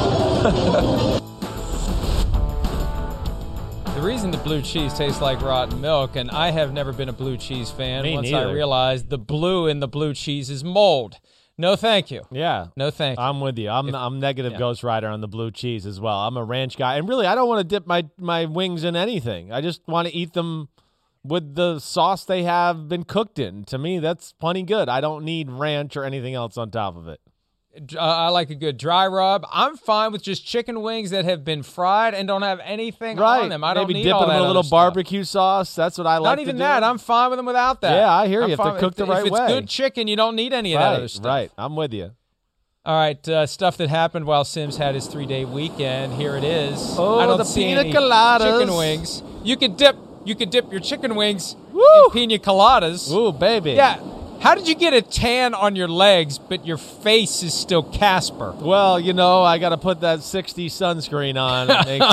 [SPEAKER 1] The reason the blue cheese tastes like rotten milk, and I have never been a blue cheese fan
[SPEAKER 2] Me
[SPEAKER 1] once
[SPEAKER 2] neither.
[SPEAKER 1] I realized the blue in the blue cheese is mold. No, thank you.
[SPEAKER 2] Yeah.
[SPEAKER 1] No, thank you.
[SPEAKER 2] I'm with you. I'm
[SPEAKER 1] If-
[SPEAKER 2] I'm negative
[SPEAKER 1] yeah.
[SPEAKER 2] Ghost Rider on the blue cheese as well. I'm a ranch guy. And really, I don't want to dip my, my wings in anything. I just want to eat them with the sauce they have been cooked in. To me, that's plenty good. I don't need ranch or anything else on top of it.
[SPEAKER 1] Uh, I like a good dry rub. I'm fine with just chicken wings that have been fried and don't have anything on them. I don't
[SPEAKER 2] Maybe
[SPEAKER 1] need
[SPEAKER 2] dip
[SPEAKER 1] all
[SPEAKER 2] them
[SPEAKER 1] that
[SPEAKER 2] in a little
[SPEAKER 1] other stuff.
[SPEAKER 2] barbecue sauce. That's what I like
[SPEAKER 1] Not
[SPEAKER 2] to
[SPEAKER 1] even
[SPEAKER 2] do.
[SPEAKER 1] that. I'm fine with them without that.
[SPEAKER 2] Yeah, I hear you.
[SPEAKER 1] I'm
[SPEAKER 2] If they're
[SPEAKER 1] fine-
[SPEAKER 2] cooked the right
[SPEAKER 1] if
[SPEAKER 2] way.
[SPEAKER 1] it's good chicken, you don't need any of
[SPEAKER 2] right,
[SPEAKER 1] that other stuff.
[SPEAKER 2] Right, I'm with you.
[SPEAKER 1] All right, uh, stuff that happened while Sims had his three-day weekend. Here it is.
[SPEAKER 2] Oh,
[SPEAKER 1] I don't
[SPEAKER 2] the
[SPEAKER 1] see
[SPEAKER 2] pina
[SPEAKER 1] any
[SPEAKER 2] coladas.
[SPEAKER 1] chicken wings. You can dip. You can dip your chicken wings
[SPEAKER 2] Woo!
[SPEAKER 1] in pina coladas.
[SPEAKER 2] Ooh, baby.
[SPEAKER 1] Yeah. How did you get a tan on your legs, but your face is still Casper?
[SPEAKER 2] Well, you know, I got to put that sixty sunscreen on and make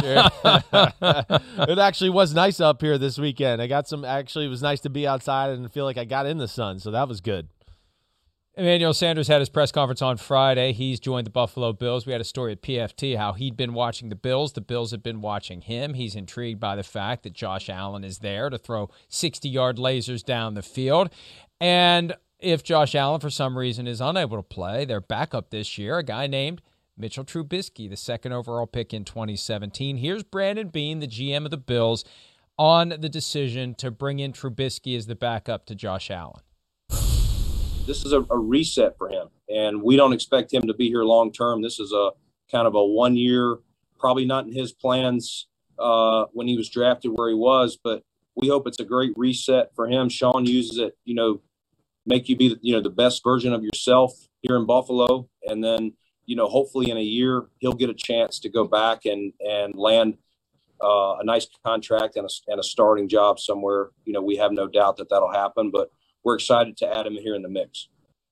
[SPEAKER 2] sure. It actually was nice up here this weekend. I got some, actually, it was nice to be outside and feel like I got in the sun, so that was good.
[SPEAKER 1] Emmanuel Sanders had his press conference on Friday. He's joined the Buffalo Bills. We had a story at P F T how he'd been watching the Bills. The Bills have been watching him. He's intrigued by the fact that Josh Allen is there to throw sixty-yard lasers down the field. And if Josh Allen, for some reason, is unable to play, their backup this year, a guy named Mitchell Trubisky, the second overall pick in twenty seventeen. Here's Brandon Beane, the G M of the Bills, on the decision to bring in Trubisky as the backup to Josh Allen.
[SPEAKER 7] This is a, a reset for him, and we don't expect him to be here long term. This is a kind of a one year, probably not in his plans uh, when he was drafted where he was, but we hope it's a great reset for him. Sean uses it, you know, make you be, you know, the best version of yourself here in Buffalo. And then, you know, hopefully in a year, he'll get a chance to go back and, and land uh, a nice contract and a, and a starting job somewhere. You know, we have no doubt that that'll happen, but we're excited to add him here in the mix.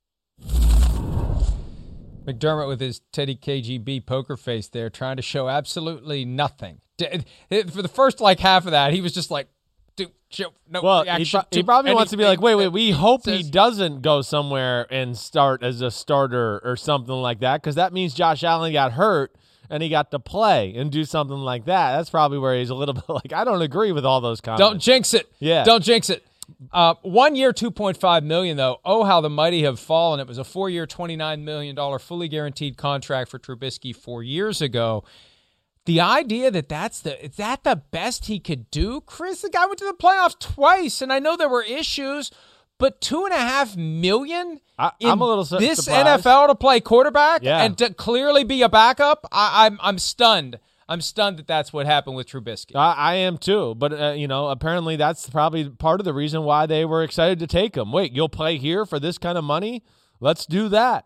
[SPEAKER 1] McDermott with his Teddy K G B poker face there, trying to show absolutely nothing. For the first like half of that, he was just like, "Dude, show no
[SPEAKER 2] Well, he,
[SPEAKER 1] reaction
[SPEAKER 2] pro- he
[SPEAKER 1] to
[SPEAKER 2] probably wants to be like, wait, wait, we
[SPEAKER 1] anything
[SPEAKER 2] hope
[SPEAKER 1] that
[SPEAKER 2] he
[SPEAKER 1] says-"
[SPEAKER 2] doesn't go somewhere and start as a starter or something like that, because that means Josh Allen got hurt and he got to play and do something like that. That's probably where he's a little bit like, I don't agree with all those comments.
[SPEAKER 1] Don't jinx it.
[SPEAKER 2] Yeah.
[SPEAKER 1] Don't jinx it. Uh, one year, two point five million dollars, though. Oh, how the mighty have fallen. It was a four-year, twenty-nine million dollars fully guaranteed contract for Trubisky four years ago. The idea that that's the is that the best he could do, Chris? The guy went to the playoffs twice, and I know there were issues, but two and a half million.
[SPEAKER 2] I,
[SPEAKER 1] in
[SPEAKER 2] I'm a little su-
[SPEAKER 1] this
[SPEAKER 2] surprised.
[SPEAKER 1] N F L to play quarterback
[SPEAKER 2] Yeah.
[SPEAKER 1] and to clearly be a backup. I, I'm I'm stunned. I'm stunned that that's what happened with Trubisky.
[SPEAKER 2] I, I am too, but uh, you know, apparently that's probably part of the reason why they were excited to take him. Wait, you'll play here for this kind of money? Let's do that.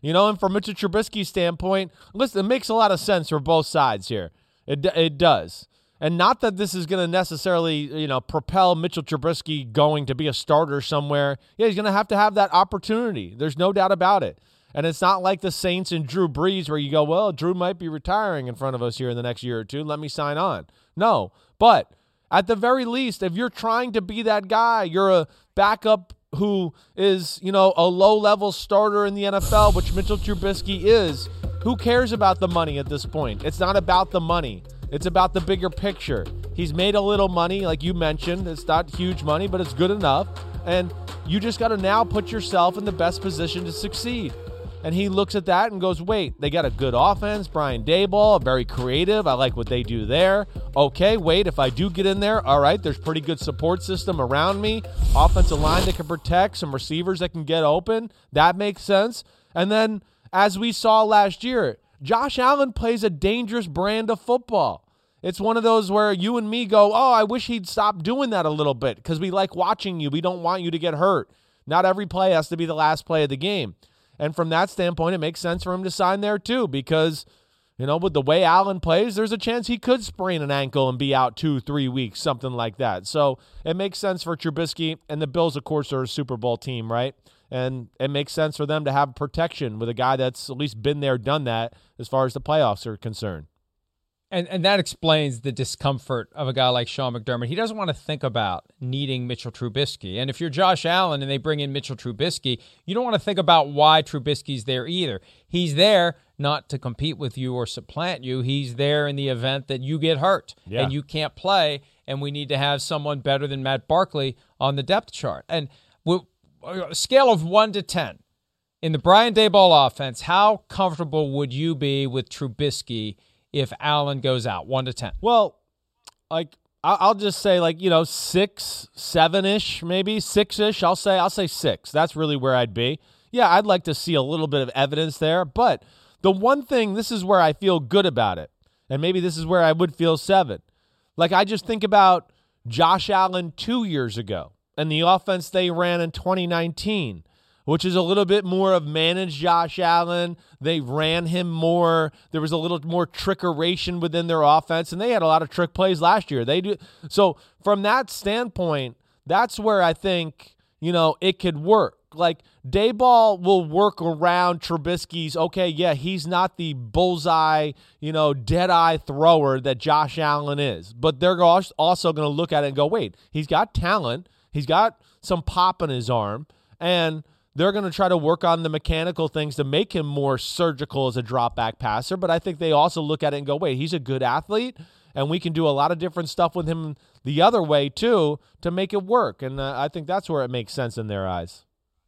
[SPEAKER 2] You know, and from Mitchell Trubisky's standpoint, listen, it makes a lot of sense for both sides here. It it does. And not that this is going to necessarily, you know, propel Mitchell Trubisky going to be a starter somewhere. Yeah, he's going to have to have that opportunity. There's no doubt about it. And it's not like the Saints and Drew Brees where you go, well, Drew might be retiring in front of us here in the next year or two. Let me sign on. No, but at the very least, if you're trying to be that guy, you're a backup who is, you know, a low-level starter in the N F L, which Mitchell Trubisky is, who cares about the money at this point? It's not about the money. It's about the bigger picture. He's made a little money, like you mentioned. It's not huge money, but it's good enough. And you just got to now put yourself in the best position to succeed. And he looks at that and goes, wait, they got a good offense. Brian Daboll, very creative. I like what they do there. Okay, wait, if I do get in there, all right, there's pretty good support system around me. Offensive line that can protect, some receivers that can get open. That makes sense. And then, as we saw last year, Josh Allen plays a dangerous brand of football. It's one of those where you and me go, oh, I wish he'd stop doing that a little bit because we like watching you. We don't want you to get hurt. Not every play has to be the last play of the game. And from that standpoint, it makes sense for him to sign there too because, you know, with the way Allen plays, there's a chance he could sprain an ankle and be out two, three weeks, something like that. So it makes sense for Trubisky. And the Bills, of course, are a Super Bowl team, right? And it makes sense for them to have protection with a guy that's at least been there, done that as far as the playoffs are concerned.
[SPEAKER 1] And and that explains the discomfort of a guy like Sean McDermott. He doesn't want to think about needing Mitchell Trubisky. And if you're Josh Allen and they bring in Mitchell Trubisky, you don't want to think about why Trubisky's there either. He's there not to compete with you or supplant you. He's there in the event that you get hurt
[SPEAKER 2] yeah.
[SPEAKER 1] and you can't play, and we need to have someone better than Matt Barkley on the depth chart. And we'll, a scale of one to ten, in the Brian Daboll offense, how comfortable would you be with Trubisky if Allen goes out, one to ten?
[SPEAKER 2] Well, like I'll just say, like, you know, six, seven-ish, maybe six-ish. I'll say, I'll say six. That's really where I'd be. Yeah, I'd like to see a little bit of evidence there, but the one thing, this is where I feel good about it, and maybe this is where I would feel seven. Like, I just think about Josh Allen two years ago and the offense they ran in twenty nineteen. Which is a little bit more of managed Josh Allen. They ran him more. There was a little more trickeration within their offense, and they had a lot of trick plays last year. They do. So from that standpoint, that's where I think, you know, it could work. Like, Daboll will work around Trubisky's, okay, yeah, he's not the bullseye, you know, dead-eye thrower that Josh Allen is. But they're also going to look at it and go, wait, he's got talent. He's got some pop in his arm, and they're going to try to work on the mechanical things to make him more surgical as a drop-back passer, but I think they also look at it and go, wait, he's a good athlete, and we can do a lot of different stuff with him the other way, too, to make it work. And uh, I think that's where it makes sense in their eyes.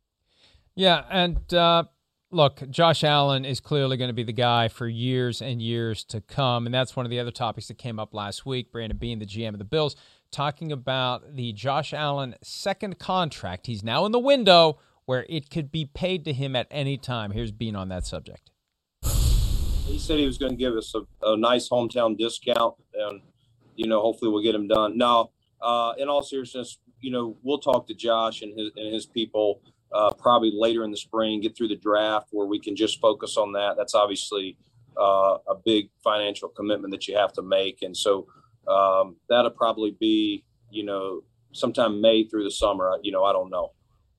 [SPEAKER 1] Yeah, and uh, look, Josh Allen is clearly going to be the guy for years and years to come, and that's one of the other topics that came up last week. Brandon Beane, the G M of the Bills, talking about the Josh Allen second contract. He's now in the window where it could be paid to him at any time. Here's Beane on that subject.
[SPEAKER 7] He said he was going to give us a, a nice hometown discount, and, you know, hopefully we'll get him done. Now, uh, in all seriousness, you know, we'll talk to Josh and his, and his people uh, probably later in the spring, get through the draft where we can just focus on that. That's obviously uh, a big financial commitment that you have to make. And so um, that'll probably be, you know, sometime May through the summer. You know, I don't know.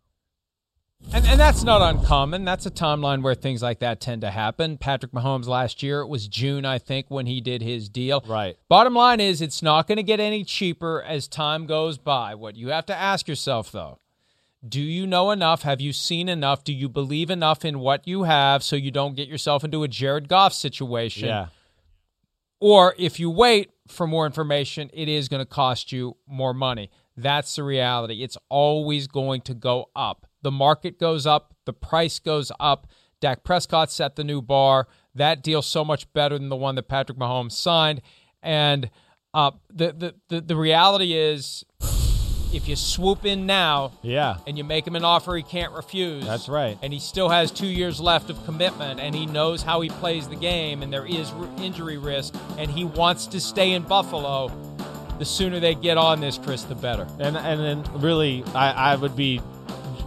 [SPEAKER 1] And, and that's not uncommon. That's a timeline where things like that tend to happen. Patrick Mahomes last year, it was June, I think, when he did his deal.
[SPEAKER 2] Right.
[SPEAKER 1] Bottom line is it's not going to get any cheaper as time goes by. What you have to ask yourself, though, do you know enough? Have you seen enough? Do you believe enough in what you have so you don't get yourself into a Jared Goff situation?
[SPEAKER 2] Yeah.
[SPEAKER 1] Or if you wait for more information, it is going to cost you more money. That's the reality. It's always going to go up. The market goes up. The price goes up. Dak Prescott set the new bar. That deal's so much better than the one that Patrick Mahomes signed. And uh, the, the, the, the reality is if you swoop in now
[SPEAKER 2] yeah.
[SPEAKER 1] and you make him an offer he can't refuse.
[SPEAKER 2] That's right.
[SPEAKER 1] And he still has two years left of commitment, and he knows how he plays the game, and there is injury risk, and he wants to stay in Buffalo, the sooner they get on this, Chris, the better.
[SPEAKER 2] And and then really, I, I would be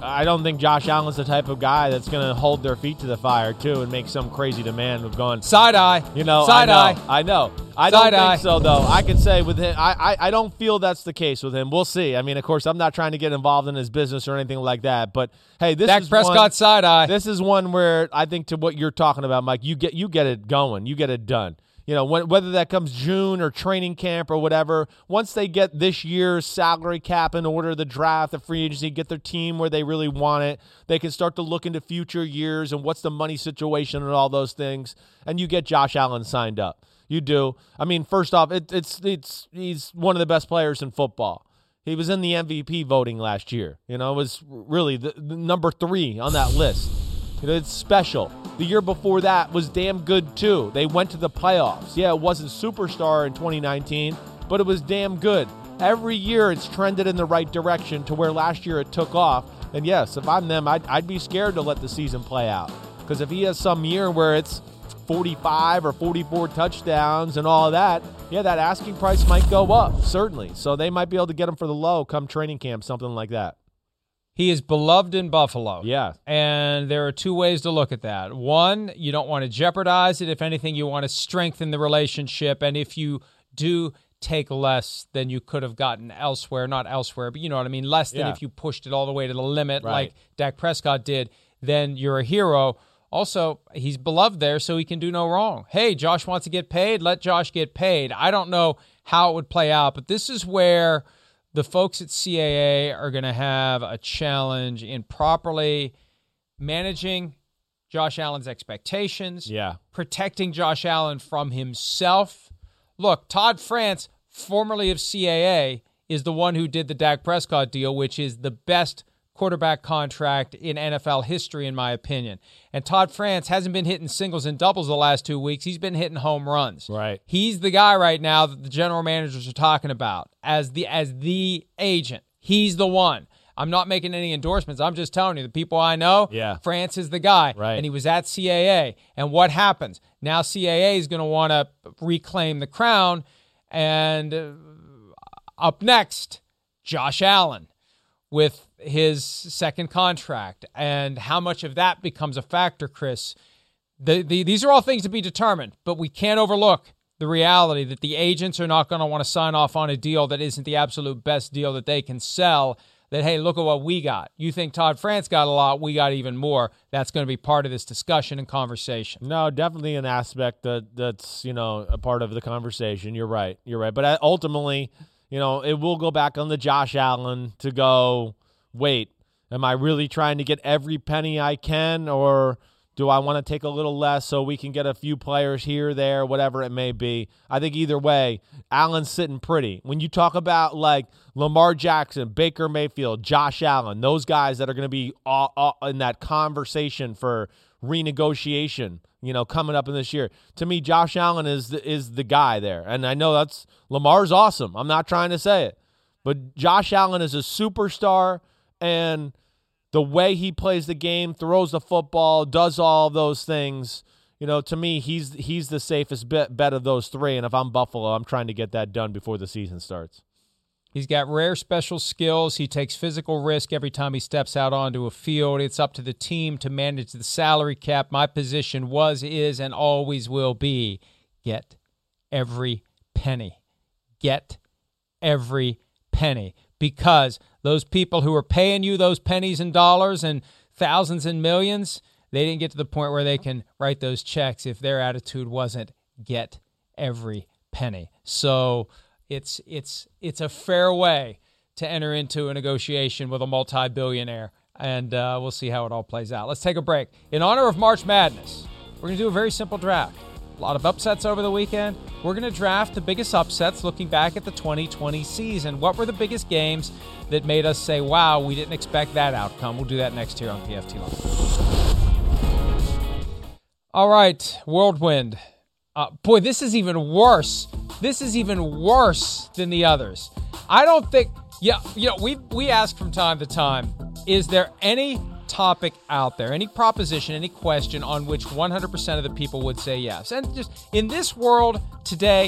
[SPEAKER 2] I don't think Josh Allen's the type of guy that's going to hold their feet to the fire, too, and make some crazy demand of going,
[SPEAKER 1] side-eye.
[SPEAKER 2] You know,
[SPEAKER 1] Side-eye.
[SPEAKER 2] I know. I know. I don't think so, though. I could say with him, I, I, I don't feel that's the case with him. We'll see. I mean, of course, I'm not trying to get involved in his business or anything like that, but, hey, this
[SPEAKER 1] Dak
[SPEAKER 2] is
[SPEAKER 1] Prescott
[SPEAKER 2] one,
[SPEAKER 1] side-eye.
[SPEAKER 2] This is one where I think to what you're talking about, Mike, you get you get it going. You get it done. You know, when, whether that comes June or training camp or whatever, once they get this year's salary cap in order, the draft, the free agency, get their team where they really want it, they can start to look into future years and what's the money situation and all those things, and you get Josh Allen signed up. You do. I mean, first off, it, it's it's he's one of the best players in football. He was in the M V P voting last year. You know, it was really the, the number three on that list. You know, it's special. The year before that was damn good, too. They went to the playoffs. Yeah, it wasn't superstar in twenty nineteen, but it was damn good. Every year it's trended in the right direction to where last year it took off. And, yes, if I'm them, I'd, I'd be scared to let the season play out. Because if he has some year where it's forty-five or forty-four touchdowns and all of that, yeah, that asking price might go up, certainly. So they might be able to get him for the low come training camp, something like that.
[SPEAKER 1] He is beloved in Buffalo.
[SPEAKER 2] Yeah.
[SPEAKER 1] And there are two ways to look at that. One, you don't want to jeopardize it. If anything, you want to strengthen the relationship. And if you do take less than you could have gotten elsewhere, not elsewhere, but you know what I mean, less than
[SPEAKER 2] Yeah.
[SPEAKER 1] if you pushed it all the way to the limit
[SPEAKER 2] Right.
[SPEAKER 1] like Dak Prescott did, then you're a hero. Also, he's beloved there, so he can do no wrong. Hey, Josh wants to get paid. Let Josh get paid. I don't know how it would play out, but this is where the folks at C A A are going to have a challenge in properly managing Josh Allen's expectations,
[SPEAKER 2] Yeah.
[SPEAKER 1] protecting Josh Allen from himself. Look, Todd France, formerly of C A A, is the one who did the Dak Prescott deal, which is the best quarterback contract in N F L history, in my opinion. And Todd France hasn't been hitting singles and doubles the last two weeks. He's been hitting home runs.
[SPEAKER 2] Right.
[SPEAKER 1] He's the guy right now that the general managers are talking about as the as the agent. He's the one. I'm not making any endorsements. I'm just telling you, the people I know,
[SPEAKER 2] Yeah.
[SPEAKER 1] France is the guy.
[SPEAKER 2] Right.
[SPEAKER 1] And he was at C A A. And what happens? Now C A A is going to want to reclaim the crown. And uh, up next, Josh Allen with his second contract, and how much of that becomes a factor, Chris. The, the, these are all things to be determined, but we can't overlook the reality that the agents are not going to want to sign off on a deal that isn't the absolute best deal that they can sell, that, hey, look at what we got. You think Todd France got a lot, we got even more. That's going to be part of this discussion and conversation.
[SPEAKER 2] No, definitely an aspect that that's, you know, a part of the conversation. You're right. You're right. But ultimately, you know, it will go back on the Josh Allen to go, wait, am I really trying to get every penny I can, or do I want to take a little less so we can get a few players here, there, whatever it may be? I think either way, Allen's sitting pretty. When you talk about like Lamar Jackson, Baker Mayfield, Josh Allen, those guys that are going to be all, all in that conversation for renegotiation, you know, coming up in this year, to me, Josh Allen is the, is the guy there. And I know that's Lamar's awesome. I'm not trying to say it, but Josh Allen is a superstar. And the way he plays the game, throws the football, does all those things, you know, to me, he's he's the safest bet, bet of those three. And if I'm Buffalo, I'm trying to get that done before the season starts.
[SPEAKER 1] He's got rare special skills. He takes physical risk every time he steps out onto a field. It's up to the team to manage the salary cap. My position was, is, and always will be, get every penny. Get every penny. Because those people who are paying you those pennies and dollars and thousands and millions, they didn't get to the point where they can write those checks if their attitude wasn't get every penny. So it's it's it's a fair way to enter into a negotiation with a multi-billionaire, and uh, we'll see how it all plays out. Let's take a break. In honor of March Madness, we're going to do a very simple draft. A lot of upsets over the weekend. We're going to draft the biggest upsets looking back at the twenty twenty season. What were the biggest games that made us say, wow, we didn't expect that outcome? We'll do that next here on P F T Live. All right, Whirlwind. Uh, boy, this is even worse. This is even worse than the others. I don't think, yeah, you know, we we ask from time to time, is there any topic out there, any proposition, any question on which one hundred percent of the people would say yes? And just in this world today,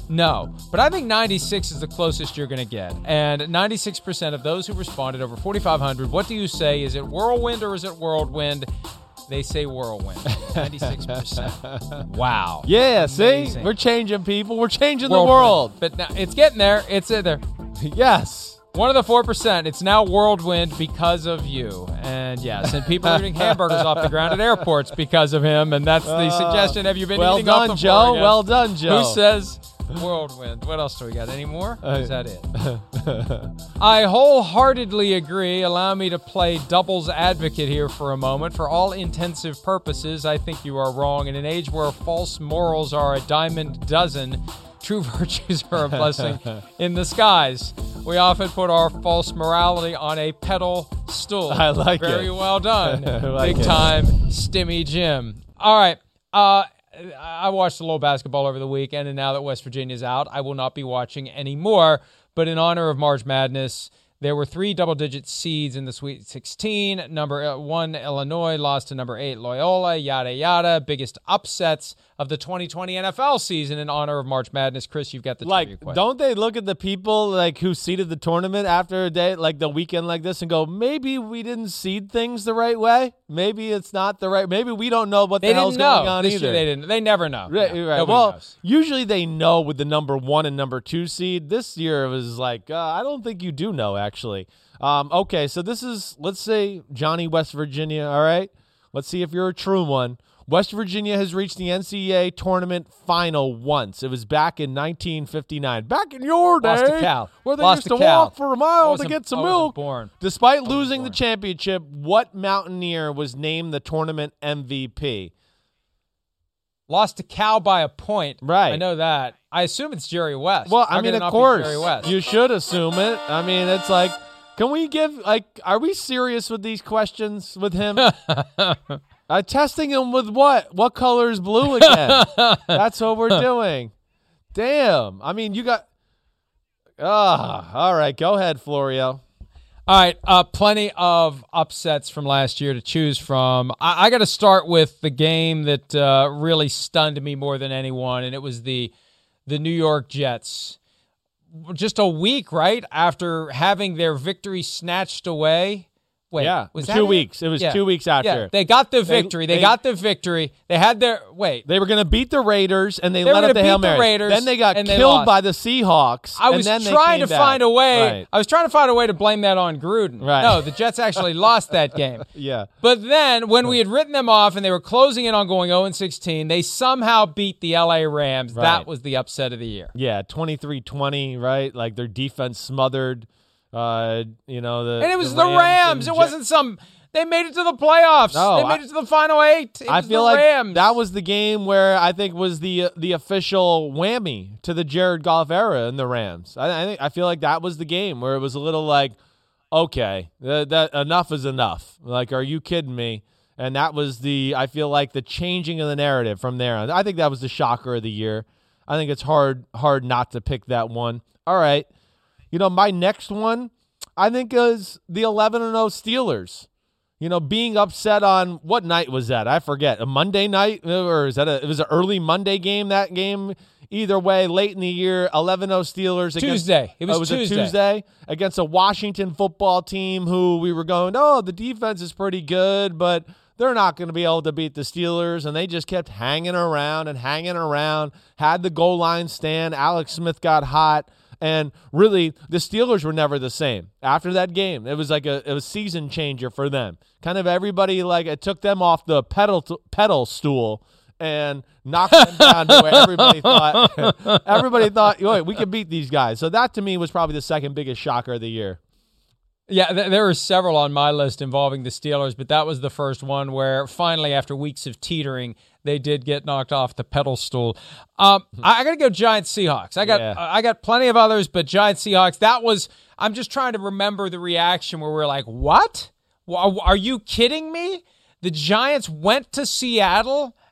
[SPEAKER 1] No, but I think ninety-six is the closest you're going to get. And ninety-six percent of those who responded, over forty-five hundred, what do you say? Is it whirlwind or is it whirlwind? They say whirlwind. ninety-six percent. Wow.
[SPEAKER 2] Yeah,
[SPEAKER 1] Amazing.
[SPEAKER 2] see? We're changing people. We're changing
[SPEAKER 1] Whirlwind.
[SPEAKER 2] the world.
[SPEAKER 1] But now, it's getting there. It's in there.
[SPEAKER 2] Yes.
[SPEAKER 1] One of the four percent, it's now whirlwind because of you. And yes, and people are eating hamburgers off the ground at airports because of him, and that's the
[SPEAKER 2] Uh,
[SPEAKER 1] suggestion. Have you been
[SPEAKER 2] well
[SPEAKER 1] eating
[SPEAKER 2] done,
[SPEAKER 1] off the
[SPEAKER 2] Joe.
[SPEAKER 1] floor again?
[SPEAKER 2] Well done, Joe.
[SPEAKER 1] Who says whirlwind? What else do we got? Any more? Or is
[SPEAKER 2] Uh,
[SPEAKER 1] that it? I wholeheartedly agree. Allow me to play devil's advocate here for a moment. For all intensive purposes, I think you are wrong. In an age where false morals are a diamond dozen, true virtues are a blessing in disguise. We often put our false morality on a pedal stool.
[SPEAKER 2] I like
[SPEAKER 1] Very
[SPEAKER 2] it.
[SPEAKER 1] well done.
[SPEAKER 2] I like
[SPEAKER 1] Big
[SPEAKER 2] it.
[SPEAKER 1] time Stimmy Jim. All right. Uh, I watched a little basketball over the weekend, and now that West Virginia's out, I will not be watching anymore. But in honor of March Madness, there were three double-digit seeds in the Sweet sixteen. Number one, Illinois, lost to number eight, Loyola, yada, yada. Biggest upsets of the twenty twenty N F L season in honor of March Madness. Chris, you've got the trivia
[SPEAKER 2] Like,
[SPEAKER 1] question.
[SPEAKER 2] don't they look at the people like who seeded the tournament after a day, like the weekend like this, and go, maybe we didn't seed things the right way? Maybe it's not the right. Maybe we don't know what
[SPEAKER 1] They
[SPEAKER 2] the hell's
[SPEAKER 1] didn't know.
[SPEAKER 2] going on
[SPEAKER 1] This
[SPEAKER 2] either.
[SPEAKER 1] year they didn't. They never know.
[SPEAKER 2] Right,
[SPEAKER 1] No,
[SPEAKER 2] right.
[SPEAKER 1] nobody
[SPEAKER 2] Well,
[SPEAKER 1] knows.
[SPEAKER 2] usually they know with the number one and number two seed. This year it was like, uh, I don't think you do know, actually. Um, okay, so this is, let's say, Johnny, West Virginia, all right? Let's see if you're a true one. West Virginia has reached the N C double A tournament final once. It was back in nineteen fifty-nine. Back in your day,
[SPEAKER 1] Lost to Cal.
[SPEAKER 2] where they
[SPEAKER 1] Lost
[SPEAKER 2] used
[SPEAKER 1] to
[SPEAKER 2] to
[SPEAKER 1] Cal.
[SPEAKER 2] walk for a
[SPEAKER 1] I
[SPEAKER 2] mile to
[SPEAKER 1] wasn't-
[SPEAKER 2] get some
[SPEAKER 1] I wasn't
[SPEAKER 2] milk.
[SPEAKER 1] born.
[SPEAKER 2] Despite
[SPEAKER 1] wasn't
[SPEAKER 2] losing the
[SPEAKER 1] born.
[SPEAKER 2] championship, what Mountaineer was named the tournament M V P?
[SPEAKER 1] Lost to Cal by a point.
[SPEAKER 2] Right.
[SPEAKER 1] I know that. I assume it's Jerry West.
[SPEAKER 2] Well,
[SPEAKER 1] How
[SPEAKER 2] I mean,
[SPEAKER 1] could it
[SPEAKER 2] of
[SPEAKER 1] not be
[SPEAKER 2] course,
[SPEAKER 1] Jerry West?
[SPEAKER 2] you should assume it. I mean, it's like, can we give, like, are we serious with these questions with him? uh, testing him with what? What color is blue again? That's what we're doing. Damn. I mean, you got, ah, all right, go ahead, Florio.
[SPEAKER 1] All right, uh, plenty of upsets from last year to choose from. I, I got to start with the game that uh, really stunned me more than anyone, and it was the the New York Jets. Just a week, right, after having their victory snatched away. Wait,
[SPEAKER 2] Yeah,
[SPEAKER 1] was
[SPEAKER 2] two
[SPEAKER 1] that it?
[SPEAKER 2] weeks. It was two weeks after.
[SPEAKER 1] Yeah, they got the victory. They,
[SPEAKER 2] they-
[SPEAKER 1] got the victory. They had their wait.
[SPEAKER 2] They were going to beat the Raiders, and they,
[SPEAKER 1] They were
[SPEAKER 2] let up
[SPEAKER 1] gonna
[SPEAKER 2] the Hail
[SPEAKER 1] beat the
[SPEAKER 2] Mary.
[SPEAKER 1] Raiders,
[SPEAKER 2] Then they got
[SPEAKER 1] and they
[SPEAKER 2] killed
[SPEAKER 1] lost.
[SPEAKER 2] by the Seahawks.
[SPEAKER 1] I
[SPEAKER 2] and
[SPEAKER 1] was
[SPEAKER 2] then they
[SPEAKER 1] trying
[SPEAKER 2] came
[SPEAKER 1] to
[SPEAKER 2] back.
[SPEAKER 1] find a way.
[SPEAKER 2] Right.
[SPEAKER 1] I was trying to find a way to blame that on Gruden.
[SPEAKER 2] Right.
[SPEAKER 1] No, the Jets actually lost that game.
[SPEAKER 2] Yeah.
[SPEAKER 1] But then, when we had written them off and they were closing in on going oh and sixteen, they somehow beat the L A Rams.
[SPEAKER 2] Right.
[SPEAKER 1] That was the upset of the year.
[SPEAKER 2] Yeah, twenty-three twenty, right? Like their defense smothered, uh, you know, the
[SPEAKER 1] And it was the Rams.
[SPEAKER 2] Rams
[SPEAKER 1] It
[SPEAKER 2] and
[SPEAKER 1] wasn't some. They made it to the playoffs.
[SPEAKER 2] No,
[SPEAKER 1] they made
[SPEAKER 2] I-
[SPEAKER 1] it to the final eight. It
[SPEAKER 2] I
[SPEAKER 1] was
[SPEAKER 2] feel
[SPEAKER 1] the
[SPEAKER 2] like
[SPEAKER 1] Rams.
[SPEAKER 2] that was the game where I think was the uh, the official whammy to the Jared Goff era in the Rams. I, I think I feel like that was the game where it was a little like, okay, that, that enough is enough. Like, are you kidding me? And that was the I feel like the changing of the narrative from there on. I think that was the shocker of the year. I think it's hard hard not to pick that one. All right, you know my next one I think is the eleven and oh Steelers. You know, being upset on what night was that? I forget. A Monday night, or is that a? It was an early Monday game. That game, either way, late in the year, eleven oh Steelers against,
[SPEAKER 1] Tuesday. It was
[SPEAKER 2] oh, was
[SPEAKER 1] Tuesday.
[SPEAKER 2] A Tuesday against a Washington football team who we were going, oh, the defense is pretty good, but they're not going to be able to beat the Steelers, and they just kept hanging around and hanging around. Had the goal line stand. Alex Smith got hot. And really, the Steelers were never the same. After that game, it was like a it was season changer for them. Kind of everybody, like, it took them off the pedal pedal stool and knocked them down to where everybody thought, everybody thought, wait, we could beat these guys. So that, to me, was probably the second biggest shocker of the year.
[SPEAKER 1] Yeah, th- there were several on my list involving the Steelers, but that was the first one where finally, after weeks of teetering, they did get knocked off the pedal stool. Um, I, I got to go Giants Seahawks. I got
[SPEAKER 2] Yeah.
[SPEAKER 1] uh, I got plenty of others, but Giants Seahawks. That was. I'm just trying to remember the reaction where we're like, "What? Are, are you kidding me?" The Giants went to Seattle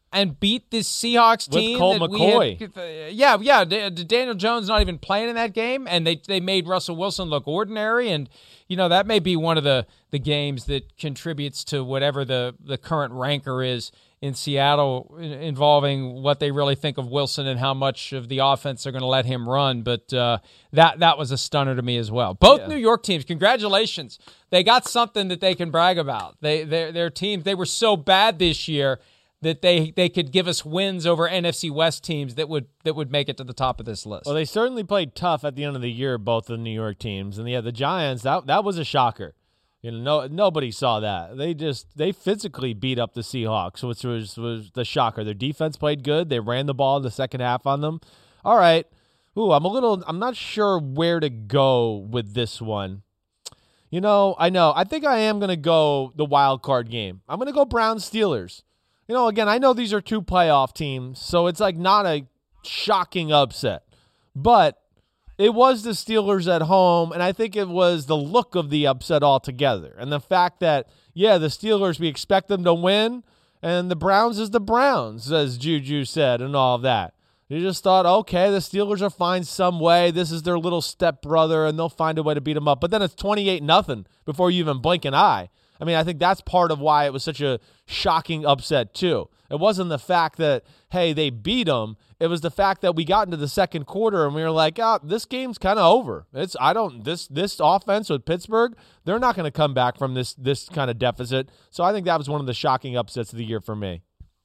[SPEAKER 1] and beat this Seahawks
[SPEAKER 2] With
[SPEAKER 1] team.
[SPEAKER 2] Colt
[SPEAKER 1] that we
[SPEAKER 2] McCoy.
[SPEAKER 1] had- uh, yeah, yeah. D- Daniel Jones not even playing in that game, and they they made Russell Wilson look ordinary. And you know that may be one of the, the games that contributes to whatever the, the current rancor is in Seattle involving what they really think of Wilson and how much of the offense they're going to let him run. But uh, that that was a stunner to me as well. Both
[SPEAKER 2] Yeah.
[SPEAKER 1] New York teams, congratulations. They got something that they can brag about. They their their teams, they were so bad this year that they they could give us wins over N F C West teams that would that would make it to the top of this list.
[SPEAKER 2] Well, they certainly played tough at the end of the year, both of the New York teams. And yeah, the Giants, that that was a shocker. You know, no nobody saw that. They just they physically beat up the Seahawks, which was was the shocker. Their defense played good. They ran the ball in the second half on them. All right. Ooh, I'm a little I'm not sure where to go with this one. You know, I know. I think I am going to go the wild card game. I'm going to go Browns Steelers. You know, again, I know these are two playoff teams, so it's like not a shocking upset. But it was the Steelers at home, and I think it was the look of the upset altogether. And the fact that, yeah, the Steelers, we expect them to win, and the Browns is the Browns, as Juju said, and all of that. You just thought, okay, the Steelers will find some way. This is their little stepbrother, and they'll find a way to beat them up. But then it's twenty-eight nothing before you even blink an eye. I mean, I think that's part of why it was such a shocking upset, too. It wasn't the fact that, hey, they beat them. It was the fact that we got into the second quarter and we were like, oh, this game's kind of over. It's I don't this this offense with Pittsburgh, they're not going to come back from this this kind of deficit. So I think that was one of the shocking upsets of the year for me.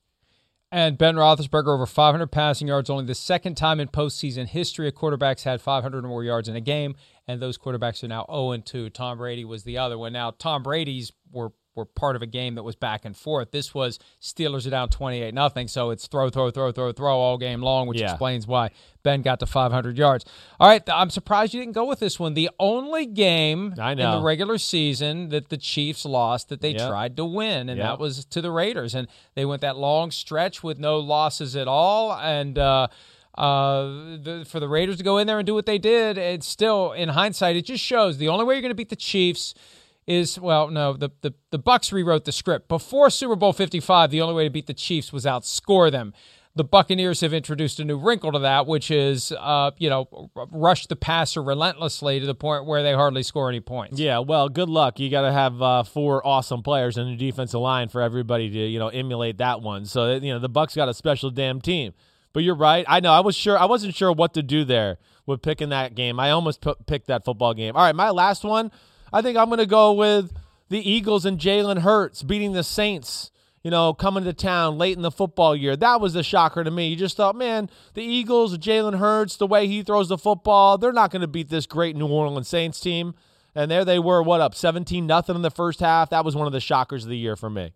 [SPEAKER 1] And Ben Roethlisberger over five hundred passing yards, only the second time in postseason history a quarterback's had five hundred or more yards in a game, and those quarterbacks are now oh and two. Tom Brady was the other one. Now, Tom Brady's were were part of a game that was back and forth. This was Steelers are down twenty-eight nothing, so it's throw, throw, throw, throw, throw all game long, which
[SPEAKER 2] Yeah.
[SPEAKER 1] explains why Ben got to five hundred yards. All right, I'm surprised you didn't go with this one. The only game
[SPEAKER 2] I
[SPEAKER 1] in
[SPEAKER 2] know.
[SPEAKER 1] the regular season that the Chiefs lost that they
[SPEAKER 2] Yep.
[SPEAKER 1] tried to win, and
[SPEAKER 2] Yep.
[SPEAKER 1] that was to the Raiders. And they went that long stretch with no losses at all, and uh, uh, the, for the Raiders to go in there and do what they did, it's still, in hindsight, it just shows the only way you're going to beat the Chiefs is, well, no, the, the, the Bucs rewrote the script. Before Super Bowl fifty-five, the only way to beat the Chiefs was outscore them. The Buccaneers have introduced a new wrinkle to that, which is, uh, you know, rush the passer relentlessly to the point where they hardly score any points.
[SPEAKER 2] Yeah, well, good luck. You got to have uh, four awesome players in the defensive line for everybody to, you know, emulate that one. So, you know, the Bucs got a special damn team. But you're right. I know. I was sure. I wasn't sure what to do there with picking that game. I almost p- picked that football game. All right, my last one. I think I'm going to go with the Eagles and Jalen Hurts beating the Saints, you know, coming to town late in the football year. That was the shocker to me. You just thought, man, the Eagles, Jalen Hurts, the way he throws the football, they're not going to beat this great New Orleans Saints team. And there they were, what, up seventeen nothing in the first half. That was one of the shockers of the year for me.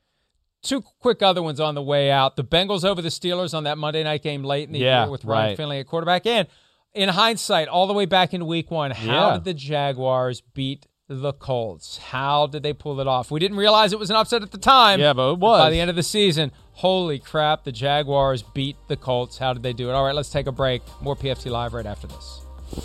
[SPEAKER 1] Two quick other ones on the way out. The Bengals over the Steelers on that Monday night game late in the
[SPEAKER 2] Yeah,
[SPEAKER 1] year with Ryan
[SPEAKER 2] right.
[SPEAKER 1] Finley at quarterback. And in hindsight, all the way back in week one, how
[SPEAKER 2] Yeah.
[SPEAKER 1] did the Jaguars beat the Colts? How did they pull it off? We didn't realize it was an upset at the time.
[SPEAKER 2] Yeah, but it was.
[SPEAKER 1] By the end of the season, holy crap, the Jaguars beat the Colts. How did they do it? All right, let's take a break. More P F T Live right after this.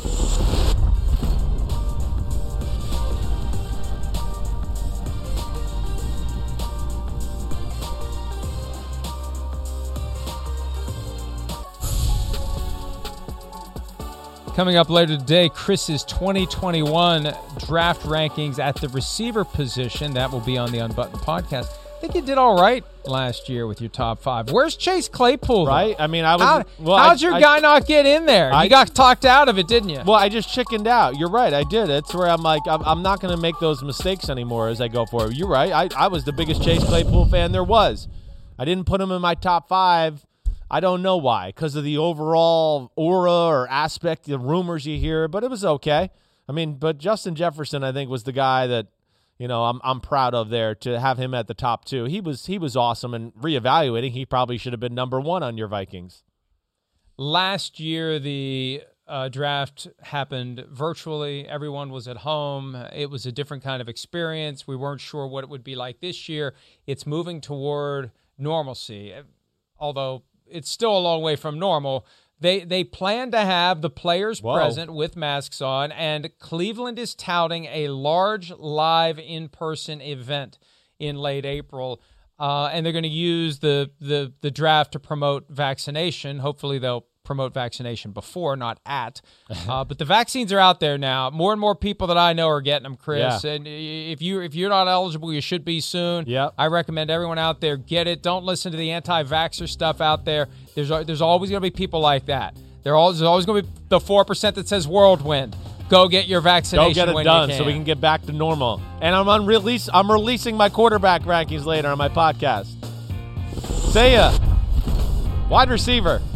[SPEAKER 1] Coming up later today, Chris's twenty twenty-one draft rankings at the receiver position. That will be on the Unbuttoned podcast. I think you did all right last year with your top five. Where's Chase Claypool? though?
[SPEAKER 2] Right? I mean, I was.
[SPEAKER 1] How,
[SPEAKER 2] well,
[SPEAKER 1] how'd
[SPEAKER 2] I-
[SPEAKER 1] your
[SPEAKER 2] I-
[SPEAKER 1] guy not get in there?
[SPEAKER 2] I-
[SPEAKER 1] you got talked out of it, didn't you?
[SPEAKER 2] Well, I just chickened out. You're right. I did. It's where I'm like, I'm, I'm not going to make those mistakes anymore as I go forward. You're right. I, I was the biggest Chase Claypool fan there was. I didn't put him in my top five. I don't know why, because of the overall aura or aspect, the rumors you hear, but it was okay. I mean, but Justin Jefferson, I think, was the guy that, you know, I'm I'm proud of there to have him at the top two. He was he was awesome, and reevaluating, he probably should have been number one on your Vikings.
[SPEAKER 1] Last year, the uh, draft happened virtually. Everyone was at home. It was a different kind of experience. We weren't sure what it would be like this year. It's moving toward normalcy, although it's still a long way from normal. They they plan to have the players
[SPEAKER 2] Whoa.
[SPEAKER 1] present with masks on, and Cleveland is touting a large live in-person event in late April. uh, and they're going to use the, the the draft to promote vaccination. Hopefully, they'll promote vaccination before, not at. Uh, but the vaccines are out there now. More and more people that I know are getting them, Chris.
[SPEAKER 2] Yeah.
[SPEAKER 1] And if you if you're not eligible, you should be soon.
[SPEAKER 2] Yep.
[SPEAKER 1] I recommend everyone out there get it. Don't listen to the anti-vaxxer stuff out there. There's there's always going to be people like that. There always, there's always going to be the four percent that says whirlwind. Go get your vaccination.
[SPEAKER 2] Go get it
[SPEAKER 1] when
[SPEAKER 2] done
[SPEAKER 1] you can.
[SPEAKER 2] so we can get back to normal. And I'm on release. I'm releasing my quarterback rankings later on my podcast. See ya. Wide receiver.